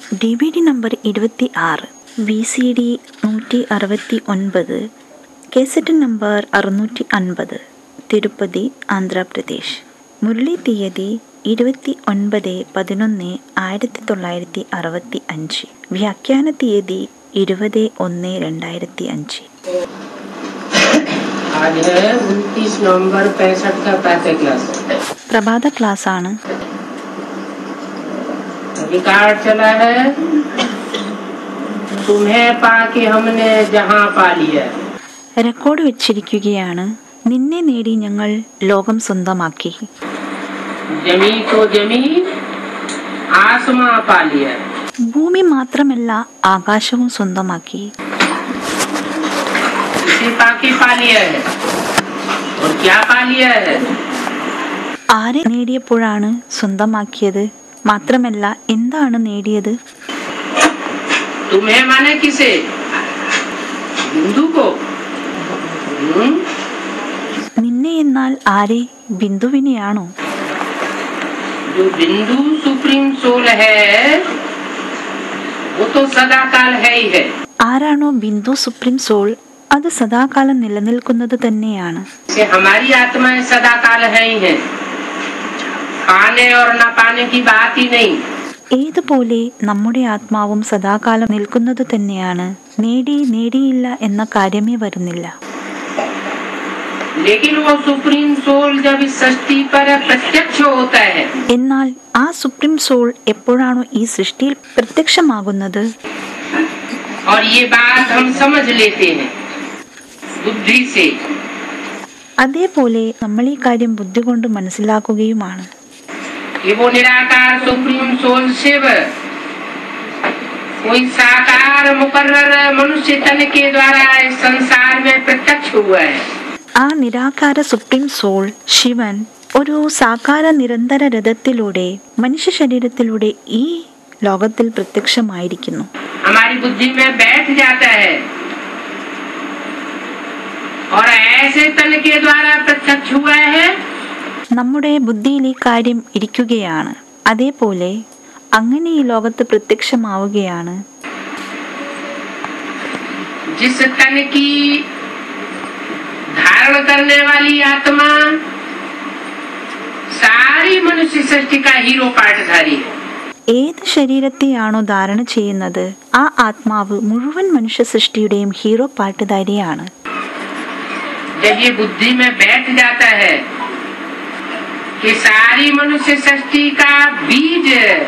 DVD number 26, VCD 169, cassette number 650, Tirupati, Andhra Pradesh. Murali തീയതി 29/11/1965. വ്യാഖ്യാന തീയതി 20/1/2005. പ്രഭാത ക്ലാസ് ആണ്. रिकॉर्ड चला है तुम्हें पाके हमने जहां पा लिया. റെക്കോർഡ് വെച്ചിരിക്കുകയാണ്. നിന്നെ നേടി ഞങ്ങൾ ലോകം സ്വന്തമാക്കി. जमी तो जमी आसमां पा लिया. ഭൂമി മാത്രമല്ല ആകാശവും സ്വന്തമാക്കി. इसे पाके पा लिया है. और क्या पा लिया है? ആരെ നേടിയപ്പോഴാണ് സ്വന്തമാക്കിയത്? മാത്രമല്ല എന്താണ് നേടിയത്? तुम्हें माने किसे? बिंदु को. നിന്നെ എന്നാൽ ആരെ? ബിന്ദുവിനെയാണോ? जो बिंदु सुप्रीम सोल है वो तो सदाकाल है ही है. ആരാണോ ബിന്ദു സുപ്രീം സോൾ, അത് സദാകാലം നിലനിൽക്കുന്നത് തന്നെയാണ്. हमारी आत्माएं सदाकाल है ही है. पाने और न पाने की बात ही नहीं. ഏതുപോലെ നമ്മുടെ ആത്മാവും സദാകാലം നിൽക്കുന്നത് തന്നെയാണ്. നേടിയില്ല എന്ന കാര്യമേ വരുന്നില്ല. लेकिन वो सुप्रीम सोल जब इस सृष्टि पर प्रत्यक्ष होता है, എന്നാൽ ആ സുപ്രീം സോൾ എപ്പോഴാണോ ഈ സൃഷ്ടിയിൽ പ്രത്യക്ഷമാകുന്നത്, और ये बात हम समझ लेते हैं बुद्धि से, അതേപോലെ നമ്മൾ ഈ കാര്യം ബുദ്ധി കൊണ്ട് മനസ്സിലാക്കുകയുമാണ്. कि वो निराकार सुप्रीम सोल शिव कोई साकार मुकर्रर मनुष्य तन के द्वारा इस संसार में प्रत्यक्ष हुआ है. ആ നിരാകാര സുപ്രീം സോൾ ശിവൻ ഒരു സാകാര നിരന്തര രഥത്തിലൂടെ മനുഷ്യ ശരീരത്തിലൂടെ ഈ ലോകത്തിൽ പ്രത്യക്ഷമായിരിക്കുന്നു. हमारी बुद्धि में बैठ जाता है और ऐसे तन के द्वारा प्रत्यक्ष हुआ है. നമ്മുടെ ബുദ്ധിയിൽ ഈ കാര്യം ഇരിക്കുകയാണ്. അതേപോലെ അങ്ങനെ ഈ ലോകത്ത് പ്രത്യക്ഷമാവുകയാണ്. जिस तन की धारण करने वाली आत्मा सारी मनुष्य सृष्टि का हीरो पार्टधारी है. ഏത് ശരീരത്തെയാണോ ധാരണ ചെയ്യുന്നത് ആ ആത്മാവ് മുഴുവൻ മനുഷ്യ സൃഷ്ടിയുടെയും ഹീറോ പാട്ടുധാരിയാണ്. जब ये बुद्धि में बैठ जाता है कि सारी मनुष्य सृष्टि का बीज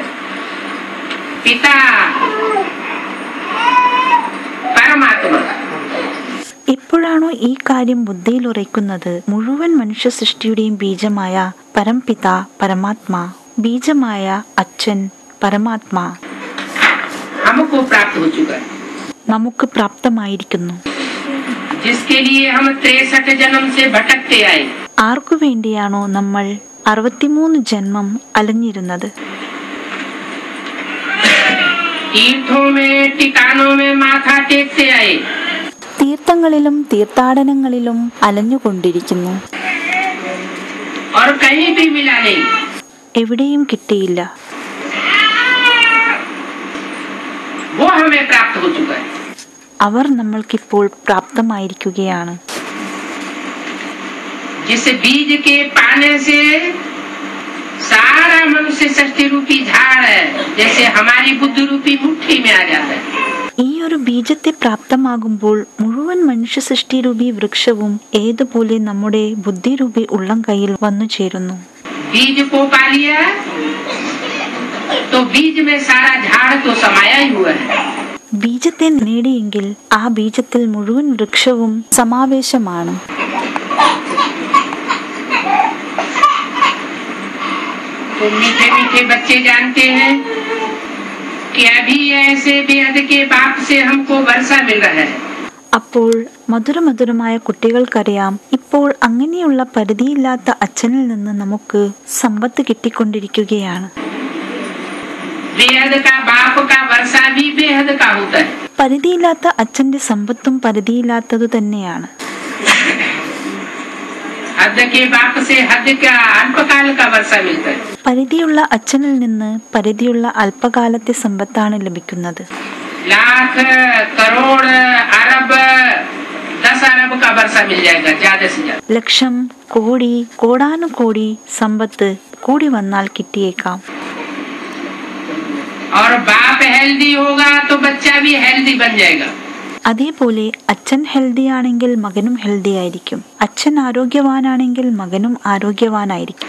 पिता परमात्मा, എപ്പോഴാണോ ഈ കാര്യം ബുദ്ധിയിൽ ഉറയ്ക്കുന്നത്, മുഴുവൻ മനുഷ്യ സൃഷ്ടിയുടെയും ബീജമായ പരംപിത പരമാത്മാ, ബീജമായ അച്ഛൻ പരമാത്മാ हमको प्राप्त हो चुका है, നമുക്ക് പ്രാപ്തമായിരിക്കുന്നു. जिसके लिए हम 63 जन्म से भटकते आए. ആർക്കു വേണ്ടിയാണോ നമ്മൾ 63 ജന്മം അലഞ്ഞിരുന്നത്? तीर्थों में टिकानों में माथा टेकते आए. തീർത്ഥങ്ങളിലും തീർത്ഥാടനങ്ങളിലും അലഞ്ഞുകൊണ്ടിരിക്കുന്നു. और कहीं भी मिला नहीं. എവിടെയും കിട്ടിയില്ല. वो हमें प्राप्त हो चुका है. അവർ നമ്മൾക്കിപ്പോൾ പ്രാപ്തമായിരിക്കുകയാണ്. जिस बीज के पाने से सारा मनुष्य सृष्टि रूपी झाड़ है, जैसे हमारी बुद्धि रूपी मुट्ठी में आ जाता है. ഈ ഒരു ബീജത്തെ പ്രാപ്തമാകുമ്പോൾ മുഴുവൻ മനുഷ്യ സൃഷ്ടിരൂപി വൃക്ഷവും ഏതുപോലെ നമ്മുടെ ബുദ്ധിരൂപി ഉള്ളം കയ്യിൽ വന്നു ചേരുന്നു. बीज को पा लिया तो बीज में सारा झाड़ तो समाया ही हुआ है. ബീജത്തെ നേടിയെങ്കിൽ ആ ബീജത്തിൽ മുഴുവൻ വൃക്ഷവും സമാവേശമാണ്. तो मीठे मीठे बच्चे जानते हैं कि अभी ऐसे बेहद के बाप से हमको वर्षा मिल रहा है. അപ്പോൾ മധുരമധുരമായ കുട്ടികൾക്കറിയാം, ഇപ്പോൾ അങ്ങനെയുള്ള പരിധിയില്ലാത്ത അച്ഛനിൽ നിന്ന് നമുക്ക് സമ്പത്ത് കിട്ടിക്കൊണ്ടിരിക്കുകയാണ്. बेहद का बाप का वर्षा भी बेहद का होता है. പരിധിയില്ലാത്ത അച്ഛന്റെ സമ്പത്തും പരിധിയില്ലാത്തതു തന്നെയാണ്. हद के बाप से हद का अल्पकाल का वर्षा मिलता है। പരിധിയുള്ള അച്ഛനിൽ നിന്ന് പരിധിയുള്ള അല്പകാലത്തെ സമ്പത്താണ് ലഭിക്കുന്നത്. लाख करोड़ अरब 10 अरब का वर्षा मिल जाएगा ज्यादा से ज्यादा। ലക്ഷം കോടി കോടാനുകോടി സമ്പത്ത് കൂടി വന്നാൽ കിട്ടിയേക്കാം. और बाप हेल्दी होगा तो बच्चा भी हेल्दी बन जाएगा। അതേപോലെ അച്ഛൻ ഹെൽത്തി ആണെങ്കിൽ മകനും ഹെൽത്തി ആയിരിക്കും. അച്ഛൻ ആരോഗ്യവാനാണെങ്കിൽ മകനും ആരോഗ്യവാനായിരിക്കും.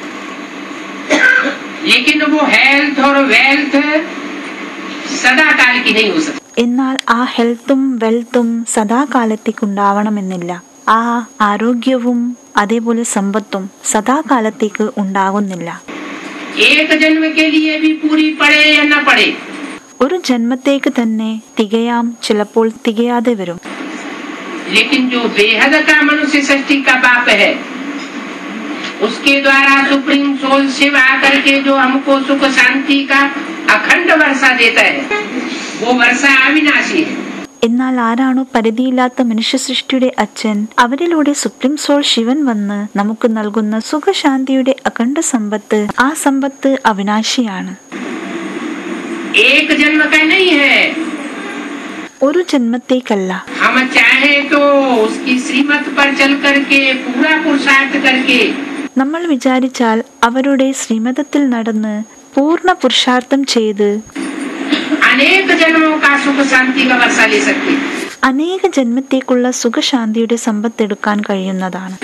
लेकिन वो हेल्थ और वेल्थ सदा काल की नहीं हो सकती। എന്നാൽ ആ ഹെൽത്തും വെൽത്തും സദാകാലത്തേക്കുണ്ടാവണമെന്നില്ല. ആ ആരോഗ്യവും അതേപോലെ സമ്പത്തും സദാകാലത്തേക്ക് ഉണ്ടാകുന്നില്ല. एक जन्म के लिए भी पूरी पड़े या न पड़े, ഒരു ജന്മത്തേക്ക് തന്നെ തികയാം, ചിലപ്പോൾ തികയാതെ വരും. लेकिन जो बेहद का मनुष्य सृष्टि का बाप है, उसके द्वारा सुप्रीम सोल शिव आकर के जो हमको सुख शांति का अखंड वर्षा देता है, वो वर्षा अविनाशी है. എന്നാൽ ആരാണോ പരിധിയില്ലാത്ത മനുഷ്യ സൃഷ്ടിയുടെ അച്ഛൻ, അവരിലൂടെ സുപ്രീം സോൾ ശിവൻ വന്ന് നമുക്ക് നൽകുന്ന സുഖശാന്തിയുടെ അഖണ്ഡ സമ്പത്ത്, ആ സമ്പത്ത് അവിനാശിയാണ്. एक जन्म का नहीं है, ഒരു ജന്മത്തേക്കല്ല. हम चाहे तो उसकी श्रीमत पर चल करके पूरा पुरुषार्थ करके നമ്മൾ വിചാരിച്ചാൽ അവരുടെ ശ്രീമതത്തിൽ നടന്ന് പൂർണ്ണ പുരുഷാർത്ഥം ചെയ്ത് अनेक जन्मों का सुख शांति का वर्षा ले सकते हैं. അനേക ജന്മത്തേക്കുള്ള സുഖശാന്തിയുടെ സമ്പത്തെടുക്കാൻ കഴിയുന്നതാണ്.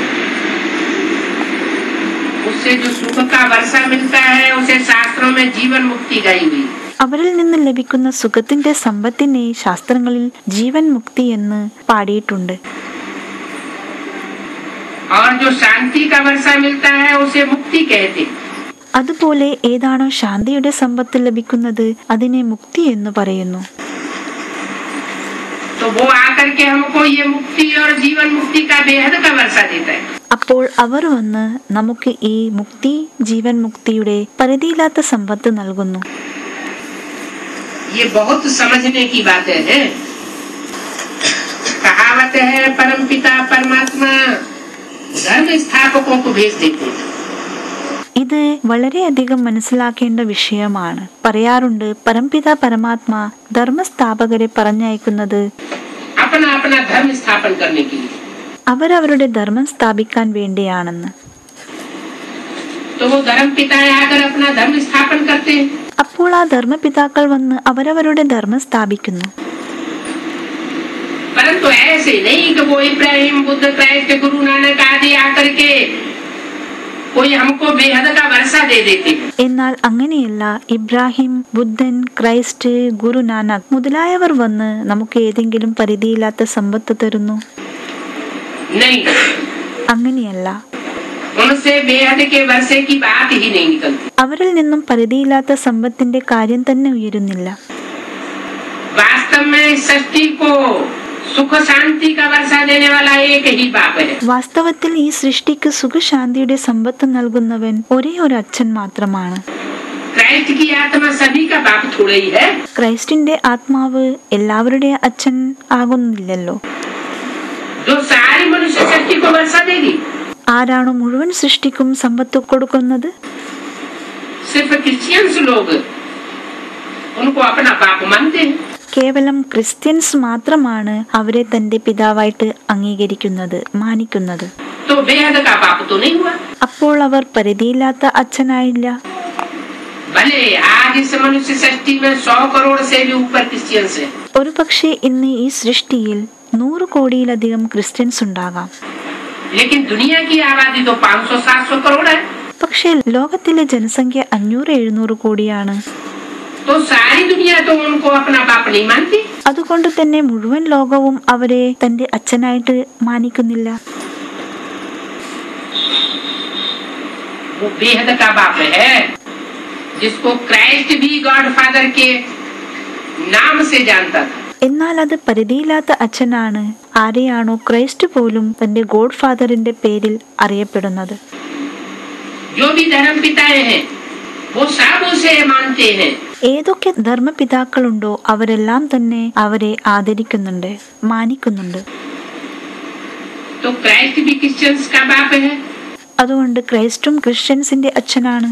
उससे जो सुख का वर्षा मिलता है उसे शास्त्रों में जीवन मुक्ति गाई हुई. അവരിൽ നിന്ന് ലഭിക്കുന്ന സുഖത്തിന്റെ സമ്പത്തിനെ ശാസ്ത്രങ്ങളിൽ ജീവൻ മുക്തി എന്ന് പാടിയിട്ടുണ്ട്. और जो शांति का वर्षा मिलता है उसे मुक्ति कहते हैं. അതുപോലെ ഏതാണോ ശാന്തിയുടെ സമ്പത്ത് ലഭിക്കുന്നത് അതിനെ മുക്തി എന്ന് പറയുന്നു. तो वो आकर के हमको ये मुक्ति और जीवन मुक्ति का बेहद का वर्षा देता है. അപ്പോൾ അവർ വന്ന് നമുക്ക് ഈ മുക്തി ജീവൻ മുക്തിയുടെ പരിധിയില്ലാത്ത സമ്പത്ത് നൽകുന്നു. ये बहुत समझने की बात है. कहावत है परमपिता परमात्मा धर्म स्थापकों को भेज देते हैं. ഇത് വളരെയധികം മനസ്സിലാക്കേണ്ട വിഷയമാണ്. പറയാറുണ്ട്, പരംപിത പരമാത്മാ ധർമ്മസ്ഥാപകരെ പറഞ്ഞയക്കുന്നത് अपना अपना धर्म स्थापन करने के लिए. അവരവരുടെ ധർമ്മം സ്ഥാപിക്കാൻ വേണ്ടിയാണെന്ന്. तो वो धर्म पिता आकर अपना धर्म स्थापन करते हैं. അപ്പോൾ ആ ധർമ്മപിതാക്കൾ വന്ന് അവരവരുടെ ധർമ്മം സ്ഥാപിക്കുന്നു. परंतु ऐसे नहीं कि वो इब्राहिम बुद्ध क्राइस्ट गुरु नानक आदि आकर के कोई हमको बेहद का वर्षा दे देते हैं. എന്നാൽ അങ്ങനെയല്ല. ഇബ്രാഹിം, ബുദ്ധൻ, ക്രൈസ്റ്റ്, ഗുരു നാനക് മുതലായവർ വന്ന് നമുക്ക് ഏതെങ്കിലും പരിധിയില്ലാത്ത സമ്പത്ത് തരുന്നു. नहीं, അങ്ങനെയല്ല. उनसे बेहद के वर्षे की बात ही नहीं निकलती. അവരിൽ നിന്നും പരിധിയില്ലാത്ത സമ്പത്തിന്റെ കാര്യം തന്നെ ഉയരുന്നില്ല. वास्तव में सृष्टि को सुख शांति का वर्षा देने वाला एक ही बाप है. വാസ്തവത്തിൽ ഈ സൃഷ്ടിക്ക് സുഖശാന്തിയുടെ സമ്പത്ത് നൽകുന്നവൻ ഒരേ ഒരു അച്ഛൻ മാത്രമാണ്. क्राइस्ट की आत्मा सभी का बाप थोड़ा ही है. ക്രൈസ്റ്റിന്റെ ആത്മാവ് എല്ലാവരുടെ അച്ഛൻ ആകുന്നില്ലല്ലോ. जो सारी मनुष्य सृष्टि को वर्षा देगी, ആരാണോ മുഴുവൻ സൃഷ്ടിക്കും സമ്പത്ത് കൊടുക്കുന്നത്? सिर्फ क्रिश्चियंस लोग उनको अपना बाप मानते हैं. കേവലം ക്രിസ്ത്യൻസ് മാത്രമാണ് അവരെ തന്റെ പിതാവായിട്ട് അംഗീകരിക്കുന്നത്, മാനിക്കുന്നത്. तो बेहद का बाप तो नहीं हुआ. അപ്പോൾ അവർ പരിധിയില്ലാത്ത അച്ഛനായില്ല. भले आज इस मनुष्य सृष्टि में 100 करोड़ से भी ऊपर क्रिश्चियंस है, ഒരു പക്ഷേ ഇന്ന് ഈ സൃഷ്ടിയിൽ 100 കോടിയിലധികം ക്രിസ്ത്യൻസ് ഉണ്ടാകാം. लेकिन दुनिया की आबादी तो 500-700 करोड़ है. പക്ഷേ ലോകത്തിലെ ജനസംഖ്യ 500-700 കോടിയാണ്. तो सारी दुनिया तो उनको अपना बाप नहीं मानती. അതുകൊണ്ട് തന്നെ മുഴുവൻ ലോകവും അവരെ തന്റെ അച്ഛനായിട്ട് മാനിക്കുന്നില്ല. वो बेहद का बाप है जिसको क्राइस्ट भी गॉड फादर के नाम से जानता था. എന്നാൽ അത് പരിധിയില്ലാത്ത അച്ഛനാണ്. ആരെയാണോ ക്രൈസ്റ്റ് പോലും തന്റെ ഗോഡ് ഫാദറിന്റെ പേരിൽ അറിയപ്പെടുന്നത്. जो भी धर्म पिताएं हैं वो सब उसे मानते हैं. ഏതൊക്കെ ധർമ്മപിതാക്കളുണ്ടോ അവരെല്ലാം തന്നെ അവരെ ആദരിക്കുന്നുണ്ട്, മാനിക്കുന്നുണ്ട്. तो क्राइस्ट भी क्रिश्चियंस का बाप है। അതുകൊണ്ട് ക്രൈസ്റ്റും ക്രിസ്ത്യൻസിന്റെ അച്ഛനാണ്.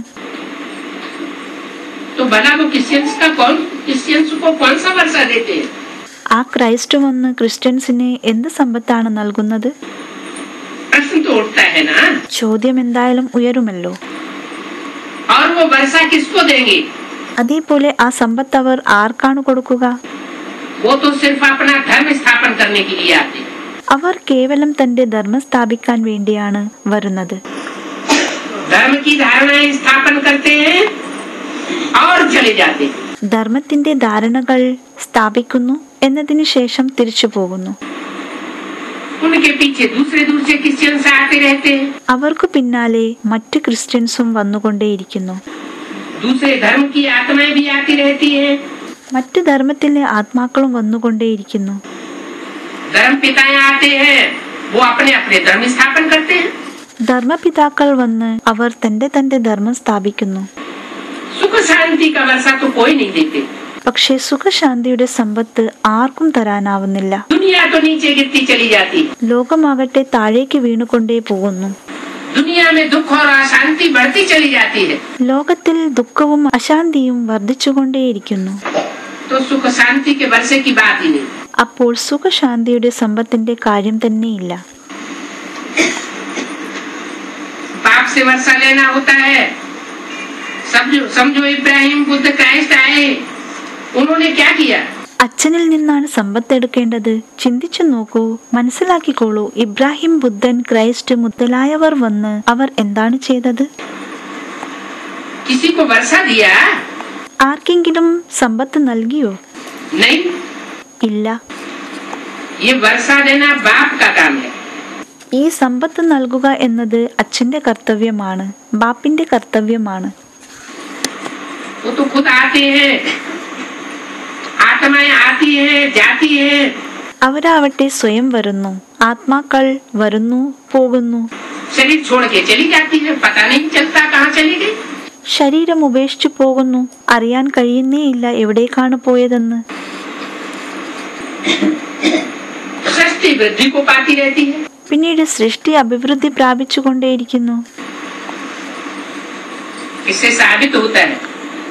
तो भला वो क्रिश्चियंस को कौन सा वर्षा देते हैं? ആ ക്രൈസ്റ്റ് വന്ന് ക്രിസ്ത്യൻസിന് എന്ത് സമ്പത്താണ് നൽകുന്നത്? प्रश्न तो उठता है ना। ചോദ്യം എന്തായാലും ഉയരുമല്ലോ. और वो वर्षा किसको देंगे? അതേപോലെ ആ സമ്പത്ത് അവർ ആർക്കാണ് കൊടുക്കുക? वो तो सिर्फ अपना धर्म स्थापन करने के लिए आते हैं। അവർ കേവലം തന്റെ ധർമ്മം സ്ഥാപിക്കാൻ വേണ്ടിയാണ് വരുന്നത്. धर्म की धारणाएं स्थापन करते हैं और चले जाते हैं। ധർമ്മത്തിന്റെ ധാരണകൾ സ്ഥാപിക്കുന്നു, എന്നതിന് ശേഷം തിരിച്ചു പോകുന്നു. उनके पीछे दूसरे क्रिश्चियंस आते रहते हैं। അവർക്ക് പിന്നാലെ മറ്റു ക്രിസ്ത്യൻസും വന്നുകൊണ്ടേയിരിക്കുന്നു. दूसरे धर्म की आत्माएं भी आती रहती हैं। മറ്റു ധർമ്മത്തിലെ ആത്മാക്കളും വന്നുകൊണ്ടേയിരിക്കുന്നു. धर्म पिताएं आते हैं, वो अपने अपने धर्म स्थापन करते हैं। ധർമ്മപിതാക്കൾ വന്ന് അവർ തന്റെ ധർമ്മം സ്ഥാപിക്കുന്നു. सुख शांति का वर्षा तो कोई नहीं देते। പക്ഷേ സുഖശാന്തിയുടെ സമ്പത്ത് ആർക്കും തരാനാവുന്നില്ല. दुनिया तो नीचे गिरती चली जाती। ലോകമാകട്ടെ താഴേക്ക് വീണുകൊണ്ടേ പോകുന്നു. दुनिया में दुख और अशांति बढ़ती चली जाती है। ലോകത്തിൽ ദുഃഖവും അശാന്തിയും വർദ്ധിച്ചുകൊണ്ടേയിരിക്കുന്നു. तो सुख शांति के वर्षे की बात ही नहीं। അപ്പോൾ സുഖശാന്തിയുടെ സമ്പത്തിന്റെ കാര്യം തന്നെയില്ല. बाप से वर्षा लेना होता है। समझो इब्राहिम बुद्ध क्राइस्ट आए, उन्होंने क्या किया? അച്ഛനിൽ നിന്നാണ് സമ്പത്ത് എടുക്കേണ്ടത്. ചിന്തിച്ചു നോക്കൂ, മനസ്സിലാക്കിക്കോളൂ. ഇബ്രാഹിം, ബുദ്ധൻ, ക്രൈസ്റ്റ് മുതലായവർ വന്ന് അവർ എന്താണ് ചെയ്തത്? किसी को वर्षा दिया? ആർക്കെങ്കിലും സമ്പത്ത് നൽകിയോ? नहीं, ഇല്ല. ये वर्षा देना बाप का काम है। ഈ സമ്പത്ത് നൽകുക എന്നത് അച്ഛന്റെ കർത്തവ്യമാണ്, ബാപ്പിന്റെ കർത്തവ്യമാണ്. वो तो खुद आते हैं, आत्माएं आती हैं, जाती हैं। അവരാവട്ടെ സ്വയം വരുന്നു, ആത്മാക്കൾ വരുന്നു, പോകുന്നു. शरीर छोड़ के चली जाती है, पता नहीं चलता कहाँ चली गई। ശരീരം ഉപേക്ഷിച്ചു പോകുന്നു, അറിയാൻ കഴിയുന്നേയില്ല എവിടേക്കാണ് പോയതെന്ന്. सृष्टि वृद्धि को पाती रहती है। പിന്നീട് സൃഷ്ടി അഭിവൃദ്ധി പ്രാപിച്ചുകൊണ്ടേയിരിക്കുന്നു. इससे साबित होता है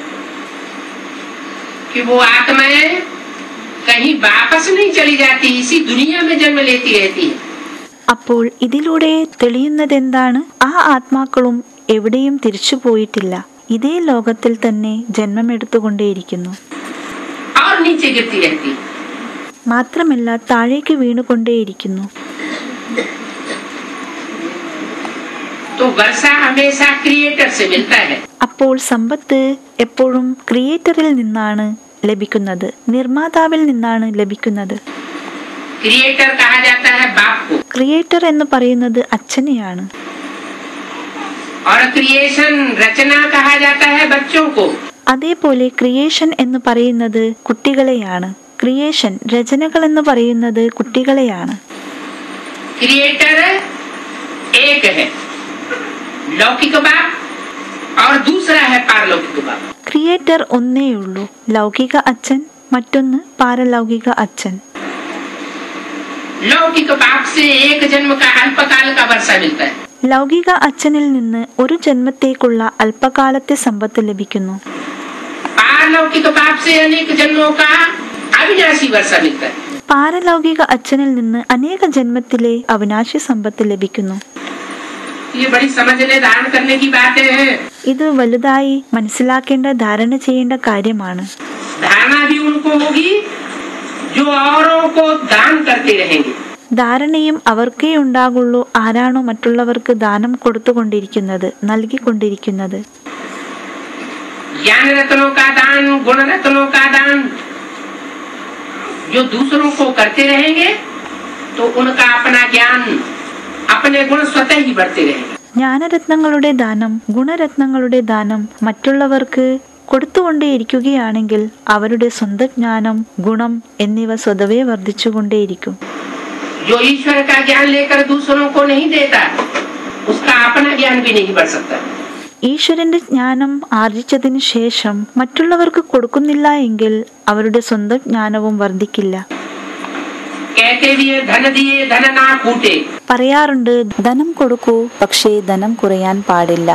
कि वो आत्माएं कहीं वापस नहीं चली जाती, इसी दुनिया में जन्म लेती रहती है। അപ്പോൾ ഇതിലൂടെ തെളിയുന്നതെന്താണ്? ആ ആത്മാക്കളും എവിടെയും തിരിച്ചു പോയിട്ടില്ല, ഇതേ ലോകത്തിൽ തന്നെ ജന്മമെടുത്തുകൊണ്ടേയിരിക്കുന്നു. और नीचे गिरती रहती है। മാത്രമല്ല താഴേക്ക് വീണുകൊണ്ടേയിരിക്കുന്നു. तो वर्षा हमेशा क्रिएटर से मिलता है। അപ്പോൾ സമ്പത്ത് എപ്പോഴും ക്രിയേറ്ററിൽ നിന്നാണ് ലഭിക്കുന്നത്, നിർമ്മാതാവിൽ നിന്നാണ് ലഭിക്കുന്നത്. क्रिएटर कहा जाता है बाप को। ക്രിയേറ്റർ എന്ന് പറയുന്നത് അച്ഛനെയാണ്. और क्रिएशन रचना कहा जाता है बच्चों को। അതേപോലെ ക്രിയേഷൻ എന്ന് പറയുന്നത് കുട്ടികളെയാണ്. ക്രിയേഷൻ, രചനകൾ എന്ന് പറയുന്നത് കുട്ടികളെയാണ്. क्रिएटर एक है, लौकिक बाप, और दूसरा है पारलौकिक बाप। ക്രിയേറ്റർ ഒന്നേയുള്ളൂ, ലൗകിക അച്ഛൻ, മറ്റൊന്ന് പാരലൗകിക അച്ഛൻ. लौकिक बाप से एक जन्म का अल्पकाल का वर्षा मिलता है। ലൗകിക അച്ഛനിൽ നിന്ന് ഒരു ജന്മത്തേക്കുള്ള അല്പകാലത്തെ സമ്പത്ത് ലഭിക്കുന്നു. पारलौकिक बाप से अनेक जन्मों का अविनाशी वर्षा मिलता है। പാരലൗകിക അച്ഛനിൽ നിന്ന് അനേക ജന്മത്തിലെ അവിനാശി സമ്പത്ത് ലഭിക്കുന്നു. ये बड़ी समझने धारण करने की बात है। ഇത് വലുതായി മനസ്സിലാക്കേണ്ട, ധാരണ ചെയ്യേണ്ട കാര്യമാണ്. धारणा भी उनको होगी जो औरों को दान करते रहेंगे। ധാരണയും അവർക്കേ ഉണ്ടാകുള്ളൂ ആരാണോ മറ്റുള്ളവർക്ക് ദാനം കൊടുത്തുകൊണ്ടിരിക്കുന്നത്, നൽകിക്കൊണ്ടിരിക്കുന്നത്. ज्ञान रत्नों का दान, गुण रत्नों का दान जो दूसरों को करते रहेंगे तो उनका अपना ज्ञान, अपने गुण स्वतः ही बढ़ते रहेंगे। ജ്ഞാനരത്നങ്ങളുടെ ദാനം, ഗുണരത്നങ്ങളുടെ ദാനം മറ്റുള്ളവർക്ക് കൊടുത്തുകൊണ്ടേയിരിക്കുകയാണെങ്കിൽ അവരുടെ സ്വന്തം ജ്ഞാനം, ഗുണം എന്നിവ സ്വതവേ വർദ്ധിച്ചുകൊണ്ടേയിരിക്കും. जो ईश्वर का ज्ञान लेकर दूसरों को नहीं देता, उसका अपना ज्ञान भी नहीं बढ़ सकता। ഈശ്വരന്റെ ജ്ഞാനം ആർജിച്ചതിന് ശേഷം മറ്റുള്ളവർക്ക് കൊടുക്കുന്നില്ല എങ്കിൽ അവരുടെ സ്വന്തം ജ്ഞാനവും വർദ്ധിക്കില്ല. कहते भी धन दिए धन ना फूटे। പറയാറുണ്ട്, ധനം കൊടുക്കൂ, പക്ഷേ ധനം കുറയാൻ പാടില്ല.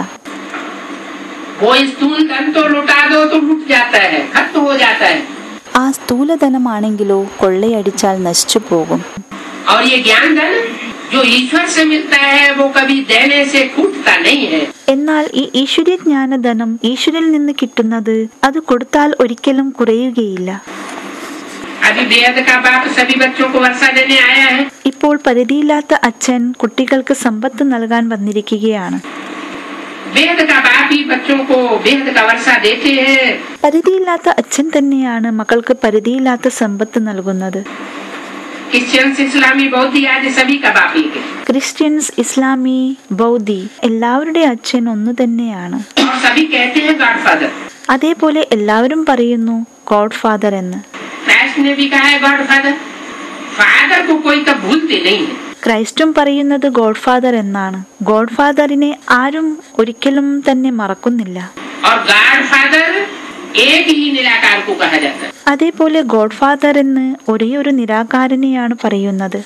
वो स्थूल धन तो लुटा दो तो लुट जाता है, खत्म हो जाता है. ആ സ്ഥൂലധനമാണെങ്കിലോ കൊള്ളയടിച്ചാൽ നശിച്ചു പോകും. और ये ज्ञान धन जो ईश्वर से मिलता है वो कभी देने से छूटता नहीं है. എന്നാൽ ഈ ഈശ്വരീയ ജ്ഞാനധനം ഈശ്വരിൽ നിന്ന് കിട്ടുന്നത് അത് കൊടുത്താൽ ഒരിക്കലും കുറയുകയില്ല. अभी बेहद का बाप सभी बच्चों को वर्षा देने आया है. ഇപ്പോൾ പരിധിയില്ലാത്ത അച്ഛൻ കുട്ടികൾക്ക് സമ്പത്ത് നൽകാൻ വന്നിരിക്കുകയാണ്. बेहद का बाप ही बच्चों को बेहद का वर्षा देते हैं. പരിധിയില്ലാത്ത അച്ഛൻ തന്നെയാണ് മക്കൾക്ക് പരിധിയില്ലാത്ത സമ്പത്ത് നൽകുന്നത്. क्रिश्चियंस इस्लामी बौद्ध आदि सभी का बाप ही है. ക്രിസ്ത്യൻസ്, ഇസ്ലാമി, ബൗദ്ധി എല്ലാവരുടെ അച്ഛൻ ഒന്നു തന്നെയാണ്. और सभी कहते हैं गॉड फादर. അതേപോലെ എല്ലാവരും പറയുന്നു ഗോഡ് ഫാദർ എന്ന്. क्राइस्ट ने भी कहा है गॉड फादर. फादर को कोई तब भूलते नहीं है. ക്രൈസ്റ്റും പറയുന്നത് ഗോഡ് ഫാദർ എന്നാണ്. ഗോഡ് ഫാദറിനെ ആരും ഒരിക്കലും തന്നെ മറക്കുന്നില്ല. और गॉड फादर एक ही निराकार को कहा जाता है. അതേപോലെ ഗോഡ് ഫാദർ എന്ന് ഒരേ ഒരു നിരാകാരനെയാണ് പറയുന്നത്.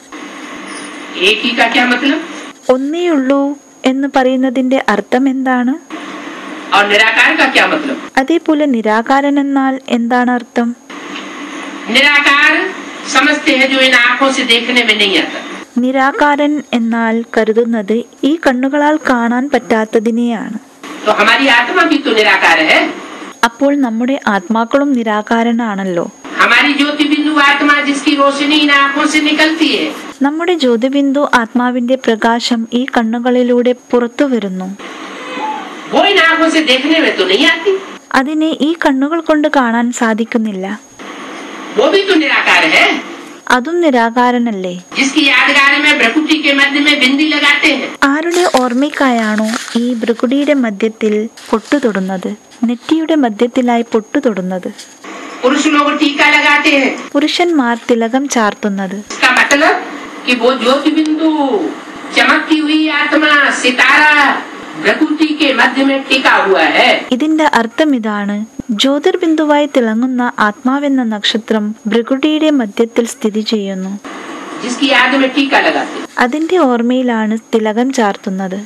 एक ही का क्या मतलब? ഒന്നേയുള്ളൂ എന്ന് പറയുന്നതിന്റെ അർത്ഥം എന്താണ്? और निराकार का क्या मतलब? അതേപോലെ നിരാകാരൻ എന്നാൽ എന്താണ് അർത്ഥം? निराकार समझते हैं जो इन आँखों से देखने में नहीं आता. നിരാകാരൻ എന്നാൽ കരുതുന്നത് ഈ കണ്ണുകളാൽ കാണാൻ പറ്റാത്തതിനെയാണ്. तो हमारी आत्मा भी तो निराकार है. അപ്പോൾ നമ്മുടെ ആത്മാക്കളും നിരാകാരനാണല്ലോ. हमारी ज्योति बिंदु आत्मा जिसकी रोशनी इन आँखों से निकलती है. നമ്മുടെ ജ്യോതിബിന്ദു ആത്മാവിന്റെ പ്രകാശം ഈ കണ്ണുകളിലൂടെ പുറത്തു വരുന്നു. वो इन आँखों से देखने में तो नहीं आती. അതിനെ ഈ കണ്ണുകൾ കൊണ്ട് കാണാൻ സാധിക്കുന്നില്ല. वो भी तो निराकार है. അതും നിരാകാരനല്ലേ? जिसकी यादगार में प्रकृति के मध्य में बिंदी लगाते हैं. ആരുടെ ഓർമ്മയ്ക്കായാണോ ഈ ഭൃകുടിയുടെ മധ്യത്തിൽ പൊട്ടു തൊടുന്നത്, നെറ്റിയുടെ മധ്യത്തിലായി പൊട്ടു തൊടുന്നത്? पुरुष लोग टीका लगाते हैं. പുരുഷന്മാർ തിലകം ചാർത്തുന്നത്. इसका मतलब कि वो ज्योति बिंदु चमकती हुई आत्मा सितारा प्रकृति के मध्य में टिका हुआ है. ഇതിന്റെ അർത്ഥം ഇതാണ്, ജ്യോതിർബിന്ദുവായി തിളങ്ങുന്ന ആത്മാവെന്ന നക്ഷത്രം ഭൃകുടിയുടെ മധ്യത്തിൽ സ്ഥിതി ചെയ്യുന്നു. जिसकी याद में टीका लगाते हैं. അതിന്റെ ഓർമ്മയിലാണ് തിലകം ചാർത്തുന്നത്.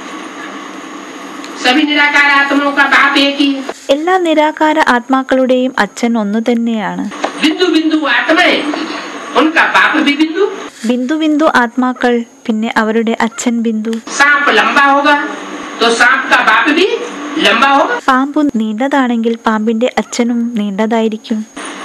सभी निराकार आत्माओं का बाप एक ही है. എല്ലാ നിരാകാര ആത്മാക്കളുടെയും അച്ഛൻ ഒന്നു തന്നെയാണ്. बिंदु बिंदु आत्माएं उनका बाप भी बिंदु. ബിന്ദു ബിന്ദു ആത്മാക്കൾ, പിന്നെ അവരുടെ അച്ഛൻ ബിന്ദു. सांप लंबा होगा तो सांप का बाप भी लंबा होगा. പാമ്പു നീണ്ടതാണെങ്കിൽ പാമ്പിന്റെ അച്ഛനും നീണ്ടതായിരിക്കും.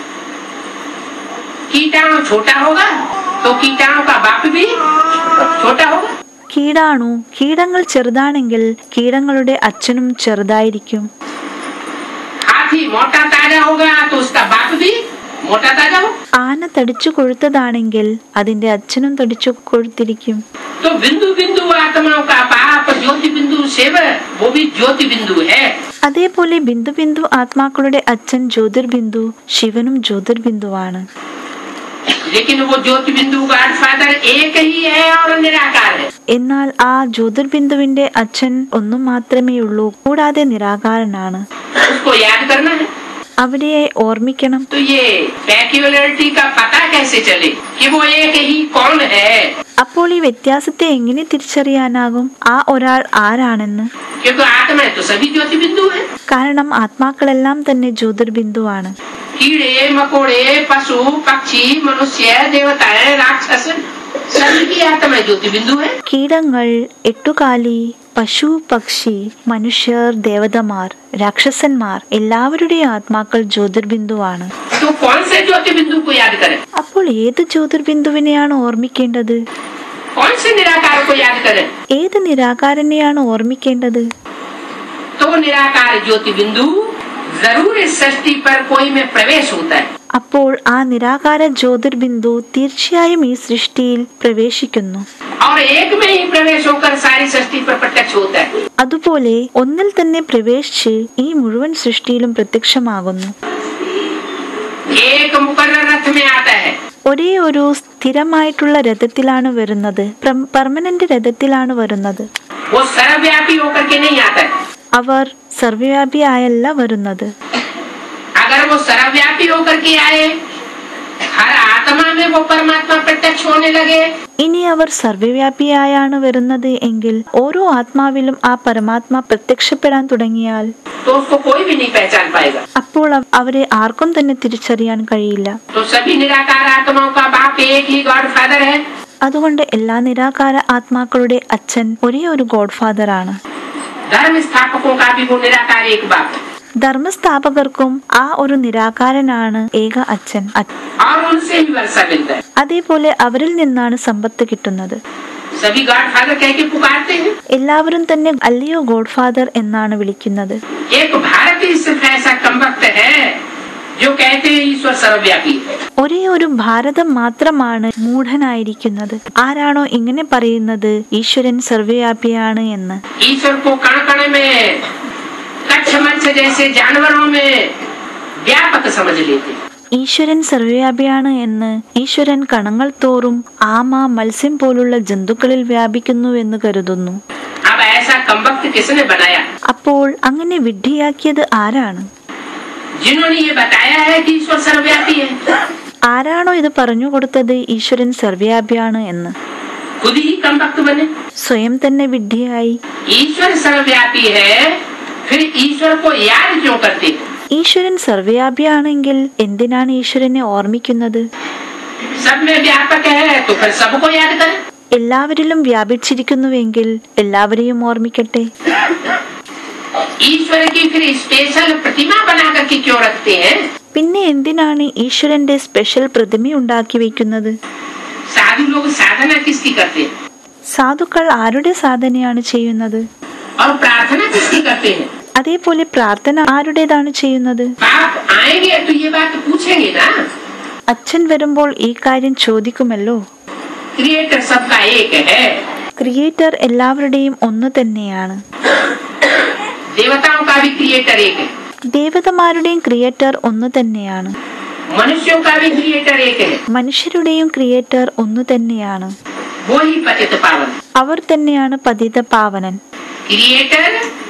कीटाणु छोटा होगा तो कीटाणु का बाप भी छोटा होगा. കീടങ്ങൾ ചെറുതാണെങ്കിൽ കീടങ്ങളുടെ അച്ഛനും ചെറുതായിരിക്കും. हाथी मोटा ताजा होगा तो उसका बाप भी मोटा ताजा होगा. ആന തടിച്ചു കൊഴുത്തതാണെങ്കിൽ അതിന്റെ അച്ഛനും തടിച്ചു കൊഴുത്തിരിക്കും. तो बिंदु बिंदु आत्माओं का बाप ज्योति बिंदु शिव वो भी ज्योति बिंदु है. അതേപോലെ ബിന്ദു ബിന്ദു ആത്മാക്കളുടെ അച്ഛൻ ജ്യോതിർബിന്ദു, ശിവനും ജ്യോതിർബിന്ദുവാണ്. लेकिन वो ज्योति बिंदु गॉड फादर एक ही है और निराकार है. എന്നാൽ ആ ജ്യോതിർബിന്ദുവിന്റെ അച്ഛൻ ഒന്നു മാത്രമേ ഉള്ളൂ, കൂടാതെ നിരാകാരനാണ്. उसको याद करना है. അവിടെ ഓർമ്മിക്കണം. तो ये पेक्युलरिटी का पता कैसे चले कि वो एक ही कौन है? അപ്പോൾ ഈ വ്യത്യാസത്തെ എങ്ങനെ തിരിച്ചറിയാനാകും ആ ഒരാൾ ആരാണെന്ന്? क्योंकि आत्मा तो सभी ज्योति बिंदु है. കാരണം ആത്മാക്കളെല്ലാം തന്നെ ജ്യോതിർബിന്ദുവാണ്. कीड़े मकोड़े पशु पक्षी मनुष्य देवताएं राक्षस सभी की आत्मा ज्योति बिंदु है. കീടങ്ങൾ, എട്ടുകാലി, പശു, പക്ഷി, മനുഷ്യർ, ദേവതമാർ, രാക്ഷസന്മാർ എല്ലാവരുടെയും ആത്മാക്കൾ ജ്യോതിർബിന്ദുവാണ്. तो कौन से ज्योति बिंदु को याद करें? അപ്പോൾ ഏത് ജ്യോതിർബിന്ദുവിനെയാണ് ഓർമ്മിക്കേണ്ടത്? कौन से निराकार को याद करें? ഏത് നിരാകാരനെയാണ് ഓർമ്മിക്കേണ്ടത്? तो निराकार ज्योति बिंदु जरूर इस सृष्टि पर कोई में प्रवेश होता है. അപ്പോൾ ആ നിരാകാര ജ്യോതിർബിന്ദു തീർച്ചയായും ഈ സൃഷ്ടിയിൽ പ്രവേശിക്കുന്നു. और एक में ही प्रवेश होकर सारी सृष्टि पर प्रत्यक्ष होता है. അതുപോലെ ഒന്നിൽ തന്നെ പ്രവേശിച്ച് ഈ മുഴുവൻ സൃഷ്ടിയിലും പ്രത്യക്ഷമാകുന്നു. एक मुकर्रर रथ में आता है. ഒരേ ഒരു സ്ഥിരമായിട്ടുള്ള രഥത്തിലാണ് വരുന്നത്, പെർമനന്റ് രഥത്തിലാണ് വരുന്നത്. वो सर्वव्यापी होकर के नहीं आता है. അവർ സർവ്വവ്യാപിയായല്ല വരുന്നത്. अगर वो सर्वव्यापी होकर के आए हर आत्मा में में वो परमात्मा प्रत्यक्ष होने लगे, ഇനി അവർ സർവ്വവ്യാപിയായാണ് വരുന്നത് എങ്കിൽ ഓരോ ആത്മാവിലും ആ പരമാത്മ പ്രത്യക്ഷപ്പെടാൻ തുടങ്ങിയാൽ तो उसको कोई भी नहीं पहचान पाएगा। അപ്പോൾ അവരെ ആർക്കും തന്നെ തിരിച്ചറിയാൻ കഴിയില്ല. तो सभी निराकार आत्माओं का बाप एक ही गॉड फादर है। അതുകൊണ്ട് എല്ലാ നിരാകാര ആത്മാക്കളുടെ അച്ഛൻ ഒരേ ഒരു ഗോഡ് ഫാദർ ആണ്. धर्म स्थापकों का भी वो निराकार एक बाप है। ധർമ്മസ്ഥാപകർക്കും ആ ഒരു നിരാകാരനാണ് ഏക അച്ഛൻ. और उनसे ही वर्षा मिलता है। അതേപോലെ അവരിൽ നിന്നാണ് സമ്പത്ത് കിട്ടുന്നത്. सभी गॉड फादर कह के पुकारते हैं। എല്ലാവരും തന്നെ അല്ലയോ ഗോഡ് ഫാദർ എന്നാണ് വിളിക്കുന്നത്. एक भारतीय सिर्फ ऐसा कमबख्त है जो कहते हैं ईश्वर सर्वव्यापी है। ഒരേ ഒരു ഭാരതം മാത്രമാണ് മൂഢനായിരിക്കുന്നത്. ആരാണോ ഇങ്ങനെ പറയുന്നത് ഈശ്വരൻ സർവ്വവ്യാപിയാണ് എന്ന്. ईश्वर को कण कण में, कच्छ मच्छ जैसे जानवरों में व्यापक समझ लेते हैं। ഈശ്വരൻ സർവ്വവ്യാപിയാണ് എന്ന് ഈശ്വരൻ കണങ്ങൾ തോറും ആമ, മത്സ്യം പോലുള്ള ജന്തുക്കളിൽ വ്യാപിക്കുന്നുവെന്ന് കരുതുന്നു. अब ऐसा कमबख्त किसने बनाया? അപ്പോൾ അങ്ങനെ വിഡ്ഢിയാക്കിയത് ആരാണ്? जिन्होंने ये बताया है कि ईश्वर सर्वव्यापी है, ആരാണോ ഇത് പറഞ്ഞു കൊടുത്തത് ഈശ്വരൻ സർവ്വവ്യാപിയാണ് എന്ന്? खुद ही कमबख्त बने। സ്വയം തന്നെ വിഡ്ഢിയായി. ईश्वर सर्वव्यापी है, फिर ईश्वर को याद क्यों करते? ഈശ്വരൻ സർവ്വവ്യാപിയാണെങ്കിൽ എന്തിനാണ് ഈശ്വരനെ ഓർമ്മിക്കുന്നത്? सब में व्यापक है तो फिर सबको याद करें। എല്ലാവരിലും വ്യാപിച്ചിരിക്കുന്നുവെങ്കിൽ എല്ലാവരെയും ഓർമ്മിക്കട്ടെ. ईश्वर की फिर स्पेशल प्रतिमा बना करके क्यों रखते हैं? പിന്നെ എന്തിനാണ് ഈശ്വരന്റെ സ്പെഷ്യൽ പ്രതിമ ഉണ്ടാക്കി വെക്കുന്നത്? साधु लोग साधना किसकी करते हैं? സാധുക്കൾ ആരുടെ സാധനയാണ് ചെയ്യുന്നത്? और प्रार्थना किसकी करते हैं? അതേപോലെ പ്രാർത്ഥന ആരുടേതാണ് ചെയ്യുന്നത്? आप आएंगे तो ये बात पूछेंगे ना। അച്ഛൻ വരുമ്പോൾ ഈ കാര്യം ചോദിക്കുമല്ലോ. क्रिएटर सबका एक है। ക്രിയേറ്റർ എല്ലാവരുടെയും ഒന്ന് തന്നെയാണ്. देवताओं का भी क्रिएटर एक है। ദേവതമാരുടെയും ക്രിയേറ്റർ ഒന്ന് തന്നെയാണ്. मनुष्यों का भी क्रिएटर एक है। മനുഷ്യരുടെയും ക്രിയേറ്റർ ഒന്ന് തന്നെയാണ്. वो ही पतित पावन। അവർ തന്നെയാണ് പതിത പാവനൻ. क्रिएटर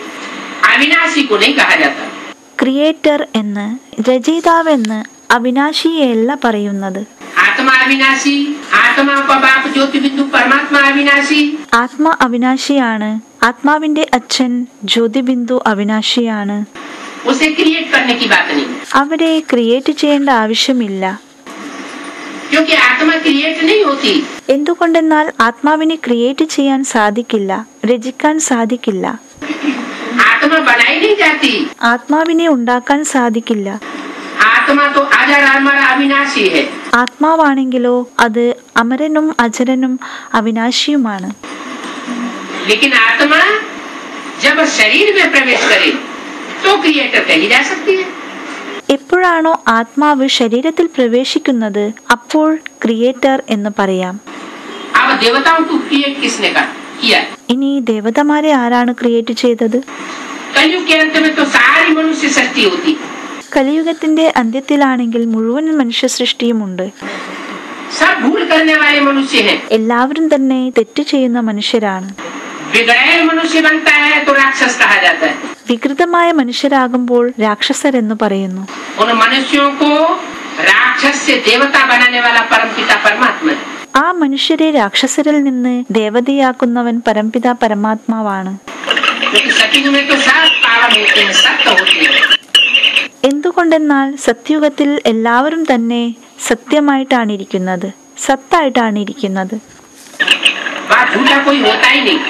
अविनाशी को नहीं कहा जाता। ക്രിയേറ്റർ എന്ന്, രചയിതാവെന്ന് അവിനാശിയെയല്ല പറയുന്നത്. आत्मा अविनाशी, आत्मा का बाप ज्योति बिंदु परमात्मा अविनाशी। ആത്മ അവിനാശിയാണ്. ആത്മാവിന്റെ അച്ഛൻ ജ്യോതിബിന്ദു അവിനാശിയാണ്. उसे क्रिएट करने की बात नहीं, അവരെ ക്രിയേറ്റ് ചെയ്യേണ്ട ആവശ്യമില്ല. क्योंकि आत्मा क्रिएट नहीं होती। എന്തുകൊണ്ടെന്നാൽ ആത്മാവിനെ ക്രിയേറ്റ് ചെയ്യാൻ സാധിക്കില്ല, രചിക്കാൻ സാധിക്കില്ല. आत्मा बनाई नहीं जाती। ആത്മാവിനെ ഉണ്ടാക്കാൻ സാധിക്കില്ല. आत्मा तो अजर अमर अविनाशी है। ആത്മാവാണെങ്കിലോ അത് അമരനും അജരനും അവിനാശിയുമാണ്. लेकिन आत्मा जब शरीर में प्रवेश करे तो क्रिएटर कही जा सकती है। എപ്പോഴാണോ ആത്മാവ് ശരീരത്തിൽ പ്രവേശിക്കുന്നത് അപ്പോൾ ക്രിയേറ്റർ എന്ന് പറയാം. अब देवताओं को क्रिएट किसने किया? ഇനി ദേവതമാരെ ആരാണ് ക്രിയേറ്റ് ചെയ്തത്? कलयुग के अंत में तो सारी मनुष्य सृष्टि होती। കലിയുഗത്തിന്റെ അന്ത്യത്തിലാണെങ്കിൽ മുഴുവൻ മനുഷ്യ സൃഷ്ടിയുമുണ്ട്. सब भूल करने वाले मनुष्य हैं। എല്ലാവരും തന്നെ തെറ്റ് ചെയ്യുന്ന മനുഷ്യരാണ്. बिगड़ैल मनुष्य बनता है तो राक्षस कहा जाता है। വികൃതമായ മനുഷ്യരാകുമ്പോൾ രാക്ഷസരെന്ന് പറയുന്നു. उन मनुष्यों को राक्षस से देवता बनाने वाला परमपिता परमात्मा है। ആ മനുഷ്യരെ രാക്ഷസരിൽ നിന്ന് ദേവതയാക്കുന്നവൻ പരംപിത പരമാത്മാവാണ്. क्योंकि सतयुग में तो सब पावन होते हैं, सत्य होते हैं। എന്തുകൊണ്ടെന്നാൽ സത്യുഗത്തിൽ എല്ലാവരും തന്നെ സത്യമായിട്ടാണ് ഇരിക്കുന്നത്, സത്തായിട്ടാണ് ഇരിക്കുന്നത്. वहाँ झूठा कोई होता ही नहीं।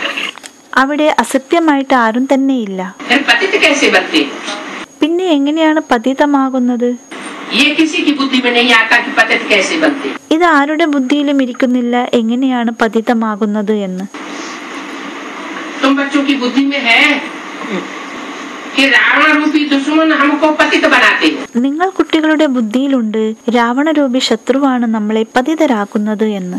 അവിടെ അസത്യമായിട്ട് ആരും തന്നെ ഇല്ല. फिर पतित कैसे बनते? പിന്നെ എങ്ങനെയാണ് പതിതമാകുന്നത്? ये किसी की बुद्धि में नहीं आता कि पतित कैसे बनते। ഇത് ആരുടെ ബുദ്ധിയിലും ഇരിക്കുന്നില്ല എങ്ങനെയാണ് പതിതമാകുന്നത് എന്ന്. तुम बच्चों की बुद्धि में है कि रावण रूपी दुश्मन हमको पतित बनाते हैं। നിങ്ങൾ കുട്ടികളുടെ ബുദ്ധിയിലുണ്ട് രാവണരൂപി ശത്രുവാണ് നമ്മളെ പതിതരാക്കുന്നത് എന്ന്.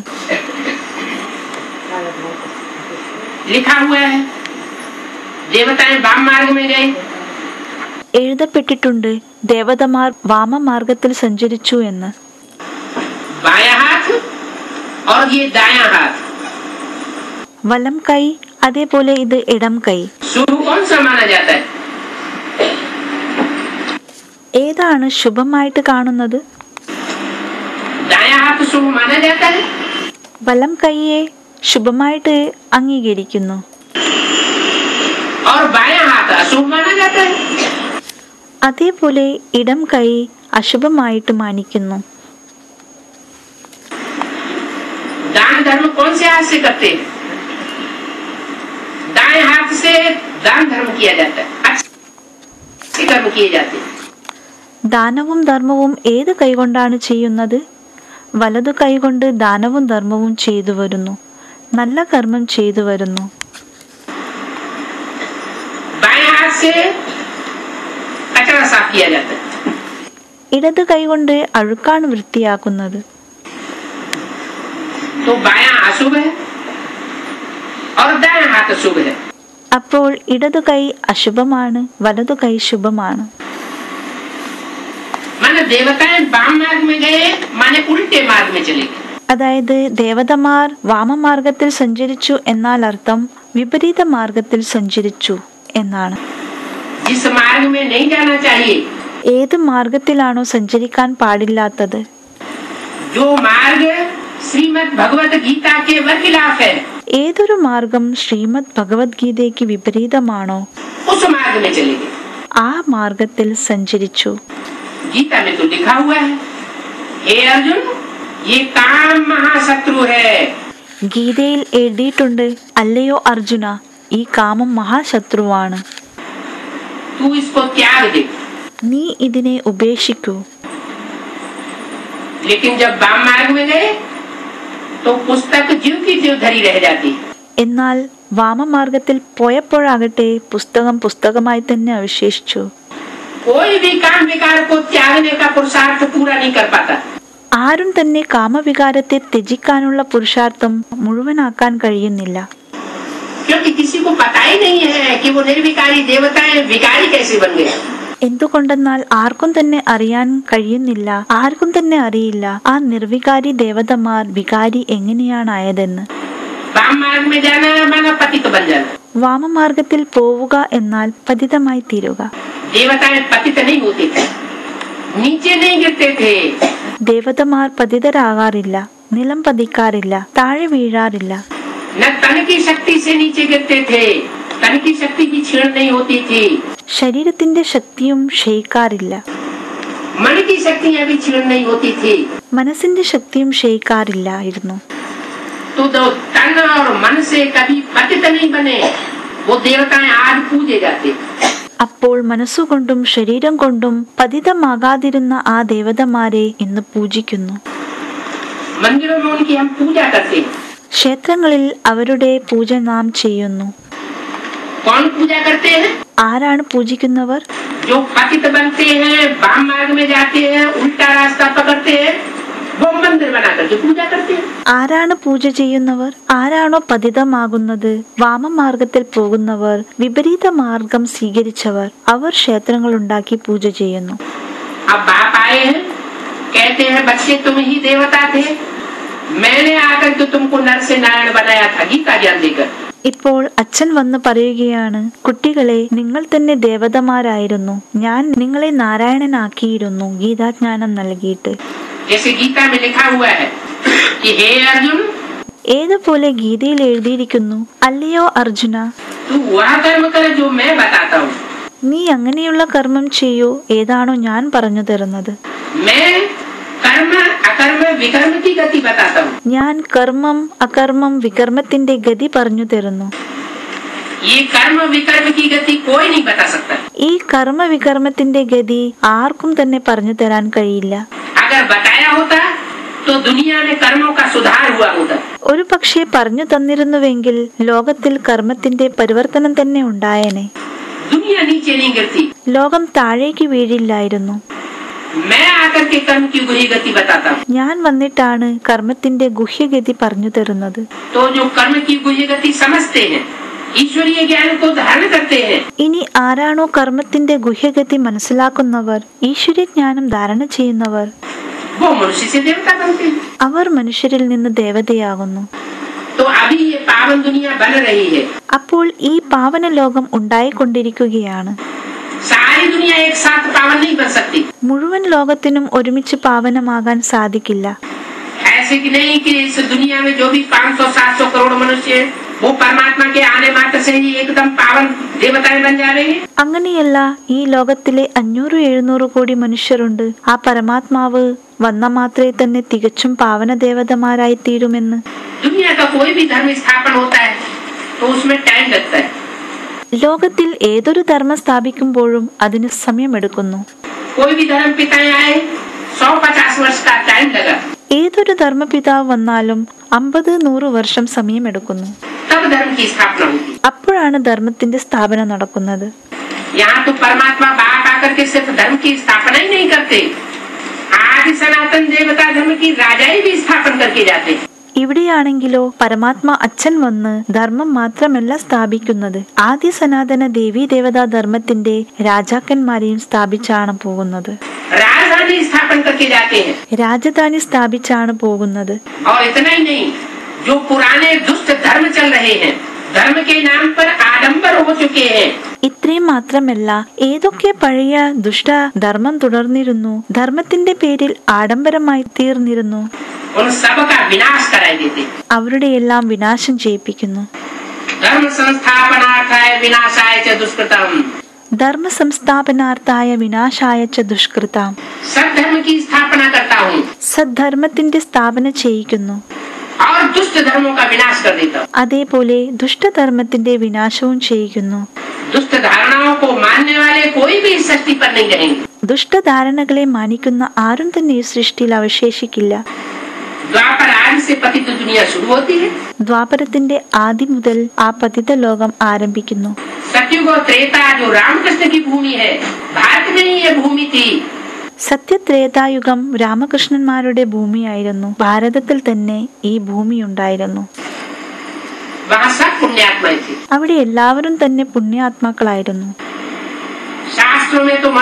लिखा हुआ है देवताएं वाम मार्ग में गए। എഴുതപ്പെട്ടിട്ടുണ്ട് ദേവതമാർ വാമമാർഗത്തിൽ സഞ്ചരിച്ചു എന്ന്. बायां हाथ और ये दायां हाथ, വലം കൈ അതേപോലെ ഇത് ഇടം കൈ. शुभ कौन सा माना जाता है? ഏതാണ് ശുഭമായിട്ട് കാണുന്നത്? दायां हाथ शुभ माना जाता है വലം കൈയെ ശുഭമായിട്ട് അംഗീകരിക്കുന്നു, और बायां हाथ अशुभ माना जाता है। അതേപോലെ ഇടം കൈ അശുഭമായിട്ട് മാനിക്കുന്നു. दान धर्म कौन से हाथ से करते हैं? दाएं हाथ से दान धर्म किया जाता है, अच्छे कर्म किए जाते हैं। ദാനവും ധർമ്മവും ഏത് കൈകൊണ്ടാണ് ചെയ്യുന്നത്? വലതു കൈകൊണ്ട് ദാനവും ധർമ്മവും ചെയ്തു വരുന്നു, നല്ല കർമ്മം ചെയ്തു വരുന്നു. बाएं हाथ से कचरा साफ किया जाता है, ഇടത് കൈകൊണ്ട് അഴുക്കാണ് വൃത്തിയാക്കുന്നത്. तो बायां अशुभ है और दायां हाथ शुभ है। അപ്പോൾ ഇടതു കൈ അശുഭമാണ്, വലതു കൈ ശുഭമാണ്. माने देवताएं वाम मार्ग में गए, माने उल्टे मार्ग में चले गए। അതായത് ദേവതമാർ വാമമാർഗത്തിൽ സഞ്ചരിച്ചു എന്നാൽ അർത്ഥം വിപരീത മാർഗത്തിൽ സഞ്ചരിച്ചു എന്നാണ്. जिस मार्ग में नहीं जाना चाहिए, ഏത് മാർഗത്തിലാണോ സഞ്ചരിക്കാൻ പാടില്ലാത്തത്, जो मार्ग श्रीमद् भगवत गीता के खिलाफ है, ഏതൊരു മാർഗം ശ്രീമദ് ഭഗവത്ഗീതയ്ക്ക് വിപരീതമാണോ उस मार्ग में चले गए। ആ മാർഗത്തിൽ സഞ്ചരിച്ചു. गीता में तो लिखा हुआ है, हे अर्जुन, ये काम महाशत्रु है। ഗീതയിൽ എഴുതിയിട്ടുണ്ട്, അല്ലയോ അർജുന, ഈ കാമം മഹാശത്രുവാണ്, तू इसको त्याग दे। നീ ഇതിനെ ഉപേക്ഷിക്കൂ. लेकिन जब वाम मार्ग में गए तो पुस्तक जीव की जीव धरी रह जाती। എന്നാൽ വാമമാർഗത്തിൽ പോയപ്പോഴാകട്ടെ പുസ്തകം പുസ്തകമായി തന്നെ അവശേഷിച്ചു. कोई भी काम विकार को त्यागने का पुरुषार्थ पूरा नहीं कर पाता। ആരും തന്നെ കാമവികാരത്തെ ത്യജിക്കാനുള്ള പുരുഷാർത്ഥം മുഴുവനാക്കാൻ കഴിയുന്നില്ല. क्योंकि किसी को पता ही नहीं है कि वो निर्विकारी देवताएं विकारी कैसे बन गए। എന്തുകൊണ്ടെന്നാൽ ആർക്കും തന്നെ അറിയാൻ കഴിയുന്നില്ല, ആർക്കും തന്നെ അറിയില്ല ആ നിർവികാരി ദേവതമാർ വികാരി എങ്ങനെയാണായതെന്ന്. वाम मार्ग में जाना माना पतित बन जाना। വാമമാർഗത്തിൽ പോവുക എന്നാൽ പതിതമായി തീരുക. देवताएं पतित नहीं होते थे, नीचे नहीं गिरते थे। ദേവതമാർ പതിതരാകാറില്ല, നിലം പതിക്കാറില്ല, താഴെ വീഴാറില്ല. न तन की शक्ति से नीचे गिरते थे, तन की शक्ति की छीण नहीं होती थी। ശരീരത്തിന്റെ ശക്തിയും ക്ഷയിക്കാറില്ല, मन की शक्तियां भी छीण नहीं होती थी। മനസ്സിന്റെ ശക്തിയും ക്ഷയിക്കാറില്ലായിരുന്നു. तो जो तन और मन से कभी पतित नहीं बने, वो देवताएं आज पूजे जाते। അപ്പോൾ മനസ്സുകൊണ്ടും ശരീരം കൊണ്ടും പതിതമാകാതിരുന്ന ആ ദേവതമാരെ ഇന്ന് പൂജിക്കുന്നു. मंदिरों में उनकी हम पूजा करते हैं। ക്ഷേത്രങ്ങളിൽ അവരുടെ പൂജ നാം ചെയ്യുന്നു. कौन पूजा करते हैं? ആരാണ് പൂജിക്കുന്നവർ? जो पतित बनते हैं, वाम मार्ग में जाते हैं, उल्टा रास्ता पकड़ते हैं, वो मंदिर बना करके पूजा करते हैं। ആരാണ് പൂജ ചെയ്യുന്നവർ? ആരാണോ പതിതമാകുന്നത്, വാമമാർഗത്തിൽ പോകുന്നവർ, വിപരീത മാർഗം സ്വീകരിച്ചവർ, അവർ ക്ഷേത്രങ്ങൾ ഉണ്ടാക്കി പൂജ ചെയ്യുന്നു. अब बाप आए हैं, कहते हैं बच्चे तुम ही देवता थे, मैंने आकर तो तुमको नर से नारायण बनाया था, गीता ज्ञान देकर। ഇപ്പോൾ അച്ഛൻ വന്ന് പറയുകയാണ്, കുട്ടികളെ, നിങ്ങൾ തന്നെ ദേവതമാരായിരുന്നു, ഞാൻ നിങ്ങളെ നാരായണനാക്കിയിരുന്നു ഗീതാജ്ഞാനം നൽകിയിട്ട്. जैसे गीता में लिखा हुआ है कि हे अर्जुन, ഏതുപോലെ ഗീതയിൽ എഴുതിയിരിക്കുന്നു, അല്ലയോ അർജുന, तू वह कर्म कर जो मैं बताता हूँ। നീ അങ്ങനെയുള്ള കർമ്മം ചെയ്യൂ ഏതാണോ ഞാൻ പറഞ്ഞു തരുന്നത്. मैं कर्म अकर्म विकर्म की गति बताता हूँ। ഞാൻ കർമ്മം അകർമ്മം വികർമ്മത്തിന്റെ ഗതി പറഞ്ഞു തരുന്നു. ये कर्म विकर्म की गति कोई नहीं बता सकता। ഈ കർമ്മ വികർമ്മത്തിന്റെ ഗതി ആർക്കും തന്നെ പറഞ്ഞു തരാൻ കഴിയില്ല. अगर बताया होता तो दुनिया में कर्मों का सुधार हुआ होता। ഒരു പക്ഷേ പറഞ്ഞു തന്നിരുന്നുവെങ്കിൽ ലോകത്തിൽ കർമ്മത്തിന്റെ പരിവർത്തനം തന്നെ ഉണ്ടായേനെ. दुनिया नीचे नहीं गिरती। ലോകം താഴേക്ക് വീഴില്ലായിരുന്നു. मैं आकर के कर्म की गुही गति बताता हूँ। ഞാൻ വന്നിട്ടാണ് കർമ്മത്തിന്റെ ഗുഹ്യഗതി പറഞ്ഞു തരുന്നത്. तो जो कर्म की गुही गति समझते हैं, ईश्वरीय ज्ञान को धारण करते हैं, ഇനി ആരാണോ കർമ്മത്തിന്റെ ഗുഹ്യഗതി മനസ്സിലാക്കുന്നവർ, ഈശ്വരജ്ഞാനം ധാരണ ചെയ്യുന്നവർ, वो मनुष्य से देवता बनते हैं। അവർ മനുഷ്യരിൽ നിന്ന് ദേവതയാകുന്നു. तो अभी ये पावन दुनिया बन रही है। അപ്പോൾ ഈ പാവന ലോകം ഉണ്ടായിക്കൊണ്ടിരിക്കുകയാണ്. सारी दुनिया एक साथ पावन नहीं बन सकती। മുഴുവൻ ലോകത്തിനും ഒരുമിച്ച് പാവനമാകാൻ സാധിക്കില്ല. ऐसे कि नहीं कि इस दुनिया में जो भी 500-700 करोड़ मनुष्य हैं, वो परमात्मा के आने मात्र से ही एकदम पावन देवताएं बन जाएंगे। അങ്ങനെയല്ല, ഈ ലോകത്തിലെ 500-700 കോടി മനുഷ്യരുണ്ട്. ആ പരമാത്മാവ് വന്ന മാത്രമേ തന്നെ തികച്ചും പാവന ദേവതമാരായി തീരുമെന്ന്. दुनिया का कोई भी धर्म स्थापन होता है तो उसमें टाइम लगता है। ലോകത്തിൽ ഏതൊരു ധർമ്മം സ്ഥാപിക്കുമ്പോഴും അതിന് സമയമെടുക്കുന്നു. कोई भी धर्म पिताएं आए 100-50 वर्ष का टाइम लगा। ഏതൊരു ധർമ്മപിതാവ് വന്നാലും 50-100 വർഷം സമയമെടുക്കുന്നു. तब धर्म की स्थापना होती है। അപ്പോഴാണ് ധർമ്മത്തിന്റെ സ്ഥാപന നടക്കുന്നത്. यहाँ तो परमात्मा बाप आकर के सिर्फ धर्म की स्थापना ही नहीं करते, आदि सनातन देवता धर्म की राजाई भी स्थापन करके जाते हैं। ഇവിടെയാണെങ്കിലോ പരമാത്മ അച്ഛൻ വന്ന് ധർമ്മം മാത്രമല്ല സ്ഥാപിക്കുന്നത്, ആദ്യ സനാതന ദേവീ ദേവതാ ധർമ്മത്തിന്റെ രാജാക്കന്മാരെയും സ്ഥാപിച്ചാണ് പോകുന്നത്. राजधानी स्थापन करके जाते हैं। രാജധാനി സ്ഥാപിച്ചാണ് പോകുന്നത്. और इतना ही नहीं, जो पुराने दुष्ट धर्म चल रहे हैं, धर्म के नाम पर आडंबर हो चुके हैं, ഇത്രയും മാത്രമല്ല, ഏതൊക്കെ പഴയ ദുഷ്ട ധർമ്മം തുടർന്നിരുന്നു, ധർമ്മത്തിന്റെ പേരിൽ ആഡംബരമായി തീർന്നിരുന്നു, उन सब का विनाश कराई देते। അവരുടെ എല്ലാം വിനാശം ചെയ്യിപ്പിക്കുന്നു. धर्म संस्थापनार्थाय विनाशाय च दुष्कृतम्। ധർമ്മ സംസ്ഥാപനാർത്ഥായ വിനാശായ ച ദുഷ്കൃതാം. सद्धर्म की स्थापना करता हूँ സദ്ധർമ്മത്തിന്റെ സ്ഥാപന ചെയ്യിക്കുന്നു. और दुष्ट धर्मों का विनाश कर देता हूँ। അതേപോലെ ദുഷ്ടധർമ്മത്തിന്റെ വിനാശവും ചെയ്യിക്കുന്നു. दुष्ट धारणाओं को मानने वाले कोई भी इस सृष्टि पर नहीं रहेंगे। ദുഷ്ടധാരണകളെ മാനിക്കുന്ന ആരും തന്നെ ഈ സൃഷ്ടിയിൽ അവശേഷിക്കില്ല. द्वापर आदि से पतित दुनिया शुरू होती है। ദ്വാപരത്തിന്റെ ആദി മുതൽ ആ പതിത ലോകം ആരംഭിക്കുന്നു. सतयुग और त्रेता जो रामकृष्ण की भूमि है, भारत में ही ये भूमि थी। സത്യത്രേതായുഗം രാമകൃഷ്ണന്മാരുടെ ഭൂമിയായിരുന്നു. ഭാരതത്തിൽ തന്നെ ഈ ഭൂമി ഉണ്ടായിരുന്നു. वहाँ सब पुण्यात्माएं थे। അവിടെ എല്ലാവരും തന്നെ പുണ്യാത്മാക്കളായിരുന്നു. शास्त्रों में तो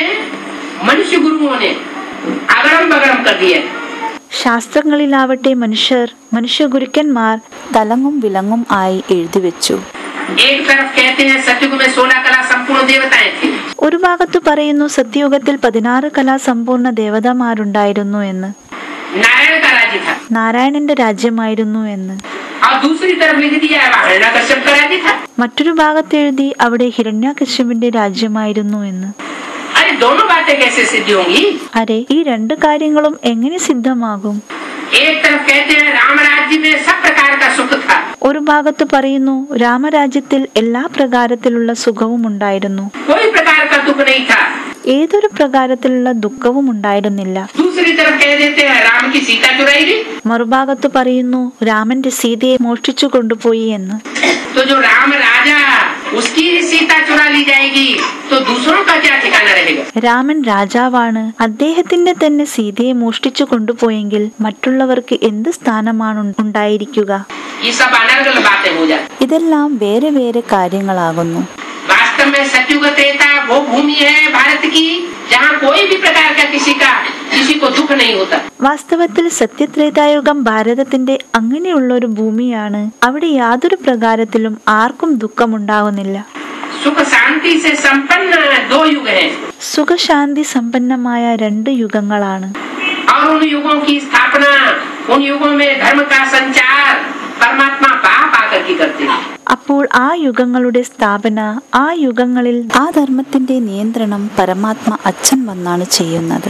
मनुष्य गुरुओं ने अगड़म बगड़म कर दिया। ശാസ്ത്രങ്ങളിലാവട്ടെ മനുഷ്യ ഗുരുക്കന്മാർ തലങ്ങും വിലങ്ങും ആയി എഴുതി വെച്ചു. एक तरफ कहते हैं सतयुग में 16 कला संपूर्ण देवताएं थी। ഒരു ഭാഗത്തു പറയുന്നു സത്യയുഗത്തിൽ 16 കലാ സമ്പൂർണ്ണ ദേവതമാരുണ്ടായിരുന്നു എന്ന്, नारायण का राज्य था। നാരായണന്റെ രാജ്യമായിരുന്നു എന്ന്. और दूसरी तरफ लिख दिया हिरण्यकश्यप का राज्य था। മറ്റൊരു ഭാഗത്ത് എഴുതി അവിടെ ഹിരണ്യാകശ്യപന്റെ രാജ്യമായിരുന്നു എന്ന്. अरे दोनों बातें कैसे सिद्ध होंगी? അരെ, ഈ രണ്ട് കാര്യങ്ങളും എങ്ങനെ സിദ്ധമാകും? एक तरफ कहते हैं राम राज्य में सब प्रकार का सुख था। ഒരു ഭാഗത്ത് പറയുന്നു രാമരാജ്യത്തിൽ എല്ലാ പ്രകാരത്തിലുള്ള സുഖവും ഉണ്ടായിരുന്നു, कोई प्रकार का दुख नहीं था। ഏതൊരു പ്രകാരത്തിലുള്ള ദുഃഖവും ഉണ്ടായിരുന്നില്ല. दूसरी तरफ कह देते हैं राम की सीता चुराई गई। മറുഭാഗത്ത് പറയുന്നു രാമന്റെ സീതയെ മോഷ്ടിച്ചു കൊണ്ടുപോയി എന്ന്. तो जो राम राजा उसकी ही सीता चुरा ली जाएगी तो दूसरों का क्या ठिकाना रहेगा? രാമൻ രാജാവാണ്, അദ്ദേഹത്തിന്റെ തന്നെ സീതയെ മോഷ്ടിച്ചു കൊണ്ടുപോയെങ്കിൽ മറ്റുള്ളവർക്ക് എന്ത് സ്ഥാനമാണ് ഉണ്ടായിരിക്കുക? ये सब अनर्गल बातें हो जाती। ഇതെല്ലാം വേറെ വേറെ കാര്യങ്ങളാകുന്നു. वास्तव में सतयुग त्रेता वो भूमि है भारत की जहाँ कोई भी प्रकार का किसी को दुख नहीं होता। വാസ്തവത്തിൽ സത്യത്രേതായുഗം ഭാരതത്തിന്റെ അങ്ങനെയുള്ള ഒരു ഭൂമിയാണ്. അവിടെ യാതൊരു പ്രകാരത്തിലും ആർക്കും ദുഃഖമുണ്ടാകുന്നില്ല. सुख शांति से संपन्न 2 युग हैं। സുഖശാന്തി സമ്പന്നമായ 2 യുഗങ്ങളാണ്. और उन युगों की स्थापना, उन युगों में धर्म का संचार परमात्मा बाप आकर के करते हैं। അപ്പോൾ ആ യുഗങ്ങളുടെ സ്ഥാപന, ആ യുഗങ്ങളിൽ ആ ധർമ്മത്തിന്റെ നിയന്ത്രണം പരമാത്മ അച്ഛൻ വന്നാണ് ചെയ്യുന്നത്.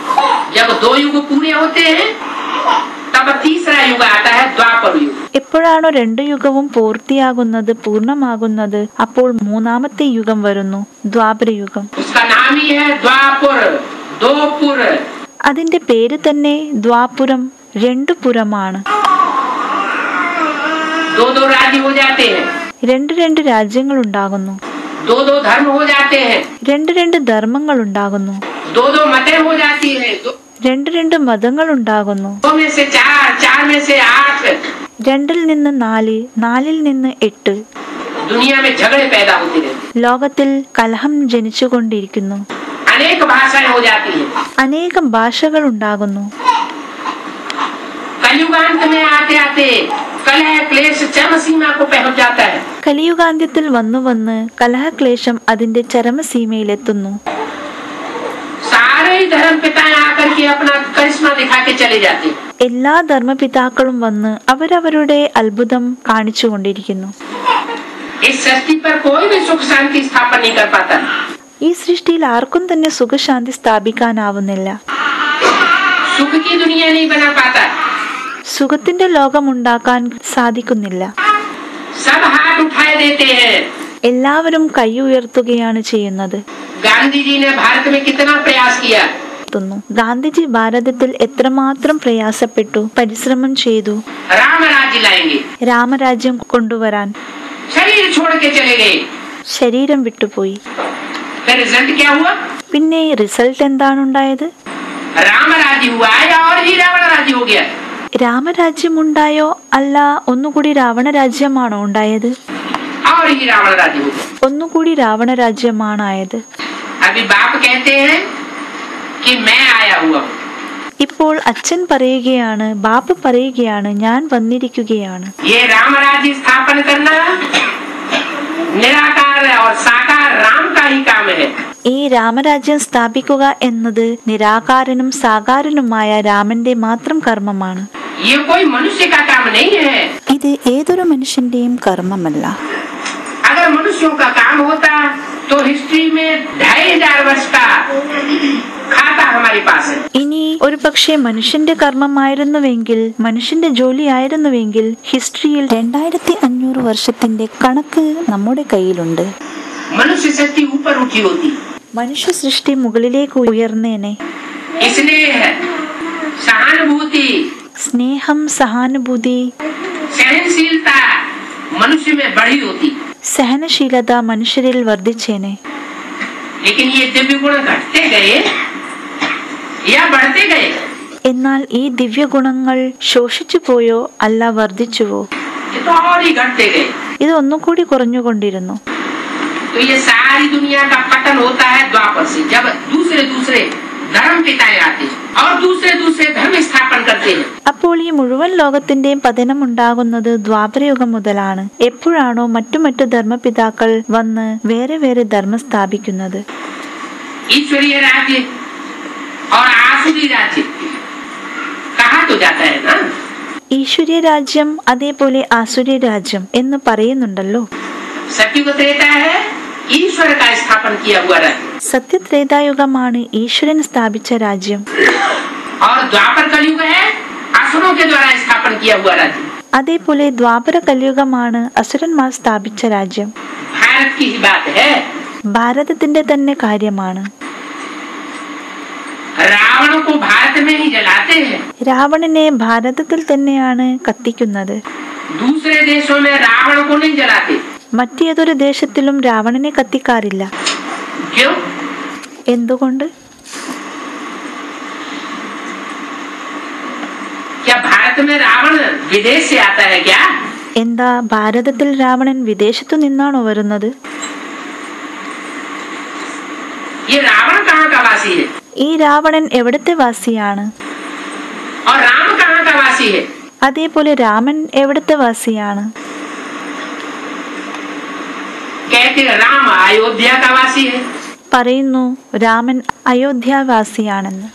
जब 2 युग पूरे होते हैं तब तीसरा युग आता है द्वापर युग। എപ്പോഴാണോ 2 യുഗവും പൂർത്തിയാകുന്നത്, പൂർണ്ണമാകുന്നത്, അപ്പോൾ മൂന്നാമത്തെ യുഗം വരുന്നു, ദ്വാപര യുഗം. उसका नाम ही है द्वापर, 2 पुर। അതിന്റെ പേര് തന്നെ ദ്വാപുരം, 2 പുരമാണ്. 2 राज्य हो जाते हैं। 2 രാജ്യങ്ങൾ ഉണ്ടാകുന്നു. 2 धर्म हो जाते हैं। 2 ധർമ്മങ്ങൾ ഉണ്ടാകുന്നു. 2 मतें हो जाती है। 2 മതങ്ങൾ ഉണ്ടാകുന്നു. 2 में से 4, 4 में से 8। 2 നിന്ന് 4, 4 നിന്ന് 8. दुनिया में झगड़े पैदा होते रहते। ലോകത്തിൽ കലഹം ജനിച്ചുകൊണ്ടിരിക്കുന്നു. अनेक भाषाएं हो जाती हैं। അനേകം ഭാഷകൾ ഉണ്ടാകുന്നു. कलयुगांत में आते आते कलह क्लेश चरम सीमा को पहुंच जाता है। കലിയുഗാന്ത്യത്തിൽ വന്നു കലഹക്ലേശം അതിന്റെ ചരമസീമയിലെത്തുന്നു. सारे सभी धर्म पिताएं आकर के अपना करिश्मा दिखा के चले जाते। എല്ലാ ധർമ്മപിതാക്കളും വന്ന് അവരവരുടെ അത്ഭുതം കാണിച്ചുകൊണ്ടിരിക്കുന്നു. इस सृष्टि पर कोई भी सुख शांति स्थापन नहीं कर पाता। ഈ സൃഷ്ടിയിൽ ആർക്കും തന്നെ സുഖശാന്തി സ്ഥാപിക്കാനാവുന്നില്ല. सुख की दुनिया नहीं बना पाता। സുഖത്തിന്റെ ലോകമുണ്ടാക്കാൻ സാധിക്കുന്നില്ല. सब हाथ उठाए देते हैं। എല്ലാവരും കൈ ഉയർത്തുകയാണ് ചെയ്യുന്നത്. गांधी जी ने भारत में कितना प्रयास किया। ഗാന്ധിജി ഭാരതത്തിൽ എത്രമാത്രം പ്രയാസപ്പെട്ടു, പരിശ്രമം ചെയ്തു. राम राज्य लाएंगे, രാമരാജ്യം കൊണ്ടുവരാൻ. शरीर छोड़ के चले गए, ശരീരം വിട്ടുപോയി. फिर रिजल्ट क्या हुआ? പിന്നെ റിസൾട്ട് എന്താണ് ഉണ്ടായത്? राम राज्य हुआ या और ही रावण राज्य हो गया? രാമരാജ്യം ഉണ്ടായോ അല്ല ഒന്നുകൂടി രാവണരാജ്യമാണോ ഉണ്ടായത്? और ही रावण राज्य हो गया। ഒന്നുകൂടി രാവണരാജ്യമാണായത്. अभी बाप कहते हैं कि मैं आया हुआ हूँ। ഇപ്പോൾ അച്ഛൻ പറയുകയാണ്, ബാപ്പ പറയുകയാണ്, ഞാൻ വന്നിരിക്കുകയാണ്. ये राम राज्य स्थापन करना निराकार और साकार राम का ही काम है। ഈ രാമരാജ്യം സ്ഥാപിക്കുക എന്നത് നിരാകാരനും സാകാരനുമായ രാമന്റെ മാത്രം കർമ്മമാണ്. ये कोई मनुष्य का काम नहीं है। ഇത് ഏതൊരു മനുഷ്യന്റെയും കർമ്മമല്ല. अगर मनुष्यों का काम होता तो हिस्ट्री में 2500 वर्ष का खाता हमारे पास है। ഇനി ഒരു പക്ഷേ മനുഷ്യന്റെ കർമ്മമായിരുന്നുവെങ്കിൽ, മനുഷ്യന്റെ ജോലി ആയിരുന്നുവെങ്കിൽ ഹിസ്റ്ററിയിൽ 2500 വർഷത്തിന്റെ കണക്ക് നമ്മുടെ കയ്യിലുണ്ട്. मनुष्य सृष्टि ऊपर उठी होती, മനുഷ്യ സൃഷ്ടി മുകളിലേക്ക് ഉയർന്നേനെ. स्नेह, सहानुभूति, സ്നേഹം, സഹാനുഭൂതി, सहनशीलता मनुष्य में बढ़ी होती। സഹനശീലത മനുഷ്യരിൽ വർദ്ധിച്ചേനെ. लेकिन ये दिव्य गुण घटते गए या बढ़ते गए? എന്നാൽ ഈ ദിവ്യഗുണങ്ങൾ ശോഷിച്ചു പോയോ അല്ല വർദ്ധിച്ചുവോ? ये तो और ही घटते गए। ഇത് ഒന്നുകൂടി കുറഞ്ഞുകൊണ്ടിരുന്നു. तो ये सारी दुनिया का पतन होता है द्वापर से, जब दूसरे दूसरे धर्म पिताएं आते हैं और दूसरे दूसरे धर्म स्थापन करते हैं। അപ്പോൾ ഈ മുഴുവൻ ലോകത്തിന്റെയും പതനം ഉണ്ടാകുന്നത് ദ്വാപരയുഗം മുതലാണ്. എപ്പോഴാണോ മറ്റു ധർമ്മപിതാക്കൾ വന്ന് വേറെ വേറെ ധർമ്മം സ്ഥാപിക്കുന്നത്. ईश्वरीय राज्य और आसुरी राज्य कहा तो जाता है ना। ഈശ്വരീയ രാജ്യം അതേപോലെ ആസുരീയ രാജ്യം എന്ന് പറയുന്നുണ്ടല്ലോ. सत्युग त्रेता है ईश्वर का स्थापन किया हुआ राज्य, സത്യത്രേതായുഗമാണ് ഈശ്വരൻ സ്ഥാപിച്ച രാജ്യം. और द्वापर कलयुग है असुरों के द्वारा स्थापन किया हुआ राज्य। അതേപോലെ ദ്വാപര കലിയുഗമാണ് അസുരന്മാർ സ്ഥാപിച്ച രാജ്യം. भारत की ही बात है। ഭാരതത്തിന്റെ തന്നെ കാര്യമാണ്. रावण को भारत में ही जलाते हैं, രാവണനെ ഭാരതത്തിൽ തന്നെയാണ് കത്തിക്കുന്നത്. दूसरे देशों में रावण को नहीं जलाते। മറ്റേതൊരു ദേശത്തിലും രാവണനെ കത്തിക്കാറില്ല. क्यों? എന്തുകൊണ്ട്? क्या भारत में रावण विदेश से आता है क्या? എന്താ ഭാരതത്തിൽ രാവണൻ വിദേശത്തു നിന്നാണോ വരുന്നത്? ये रावण कहाँ का वासी है? ഈ രാവണൻ എവിടത്തെ വാസിയാണ്? और राम कहाँ का वासी है? അതേപോലെ രാമൻ എവിടത്തെ വാസിയാണ്? कहते राम अयोध्या का वासी है। പറയുന്നു രാമൻ അയോധ്യാവാസിയാണെന്ന്.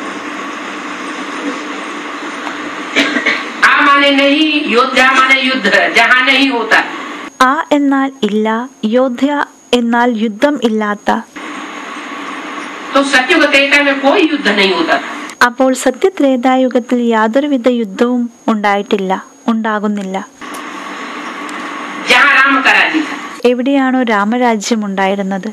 आ माने नहीं, योद्धा माने युद्ध, जहाँ नहीं होता। ആ എന്നാൽ ഇല്ല, യോദ്ധ്യ എന്നാൽ യുദ്ധം ഇല്ലാത്ത. तो सत्युग त्रेता में कोई युद्ध नहीं होता। അപ്പോൾ സത്യത്രേതായുഗത്തിൽ യാതൊരുവിധ യുദ്ധവും ഉണ്ടായിട്ടില്ല, ഉണ്ടാകുന്നില്ല. जहाँ राम का राज्य था। എവിടെയാണോ രാമരാജ്യം ഉണ്ടായിരുന്നത്.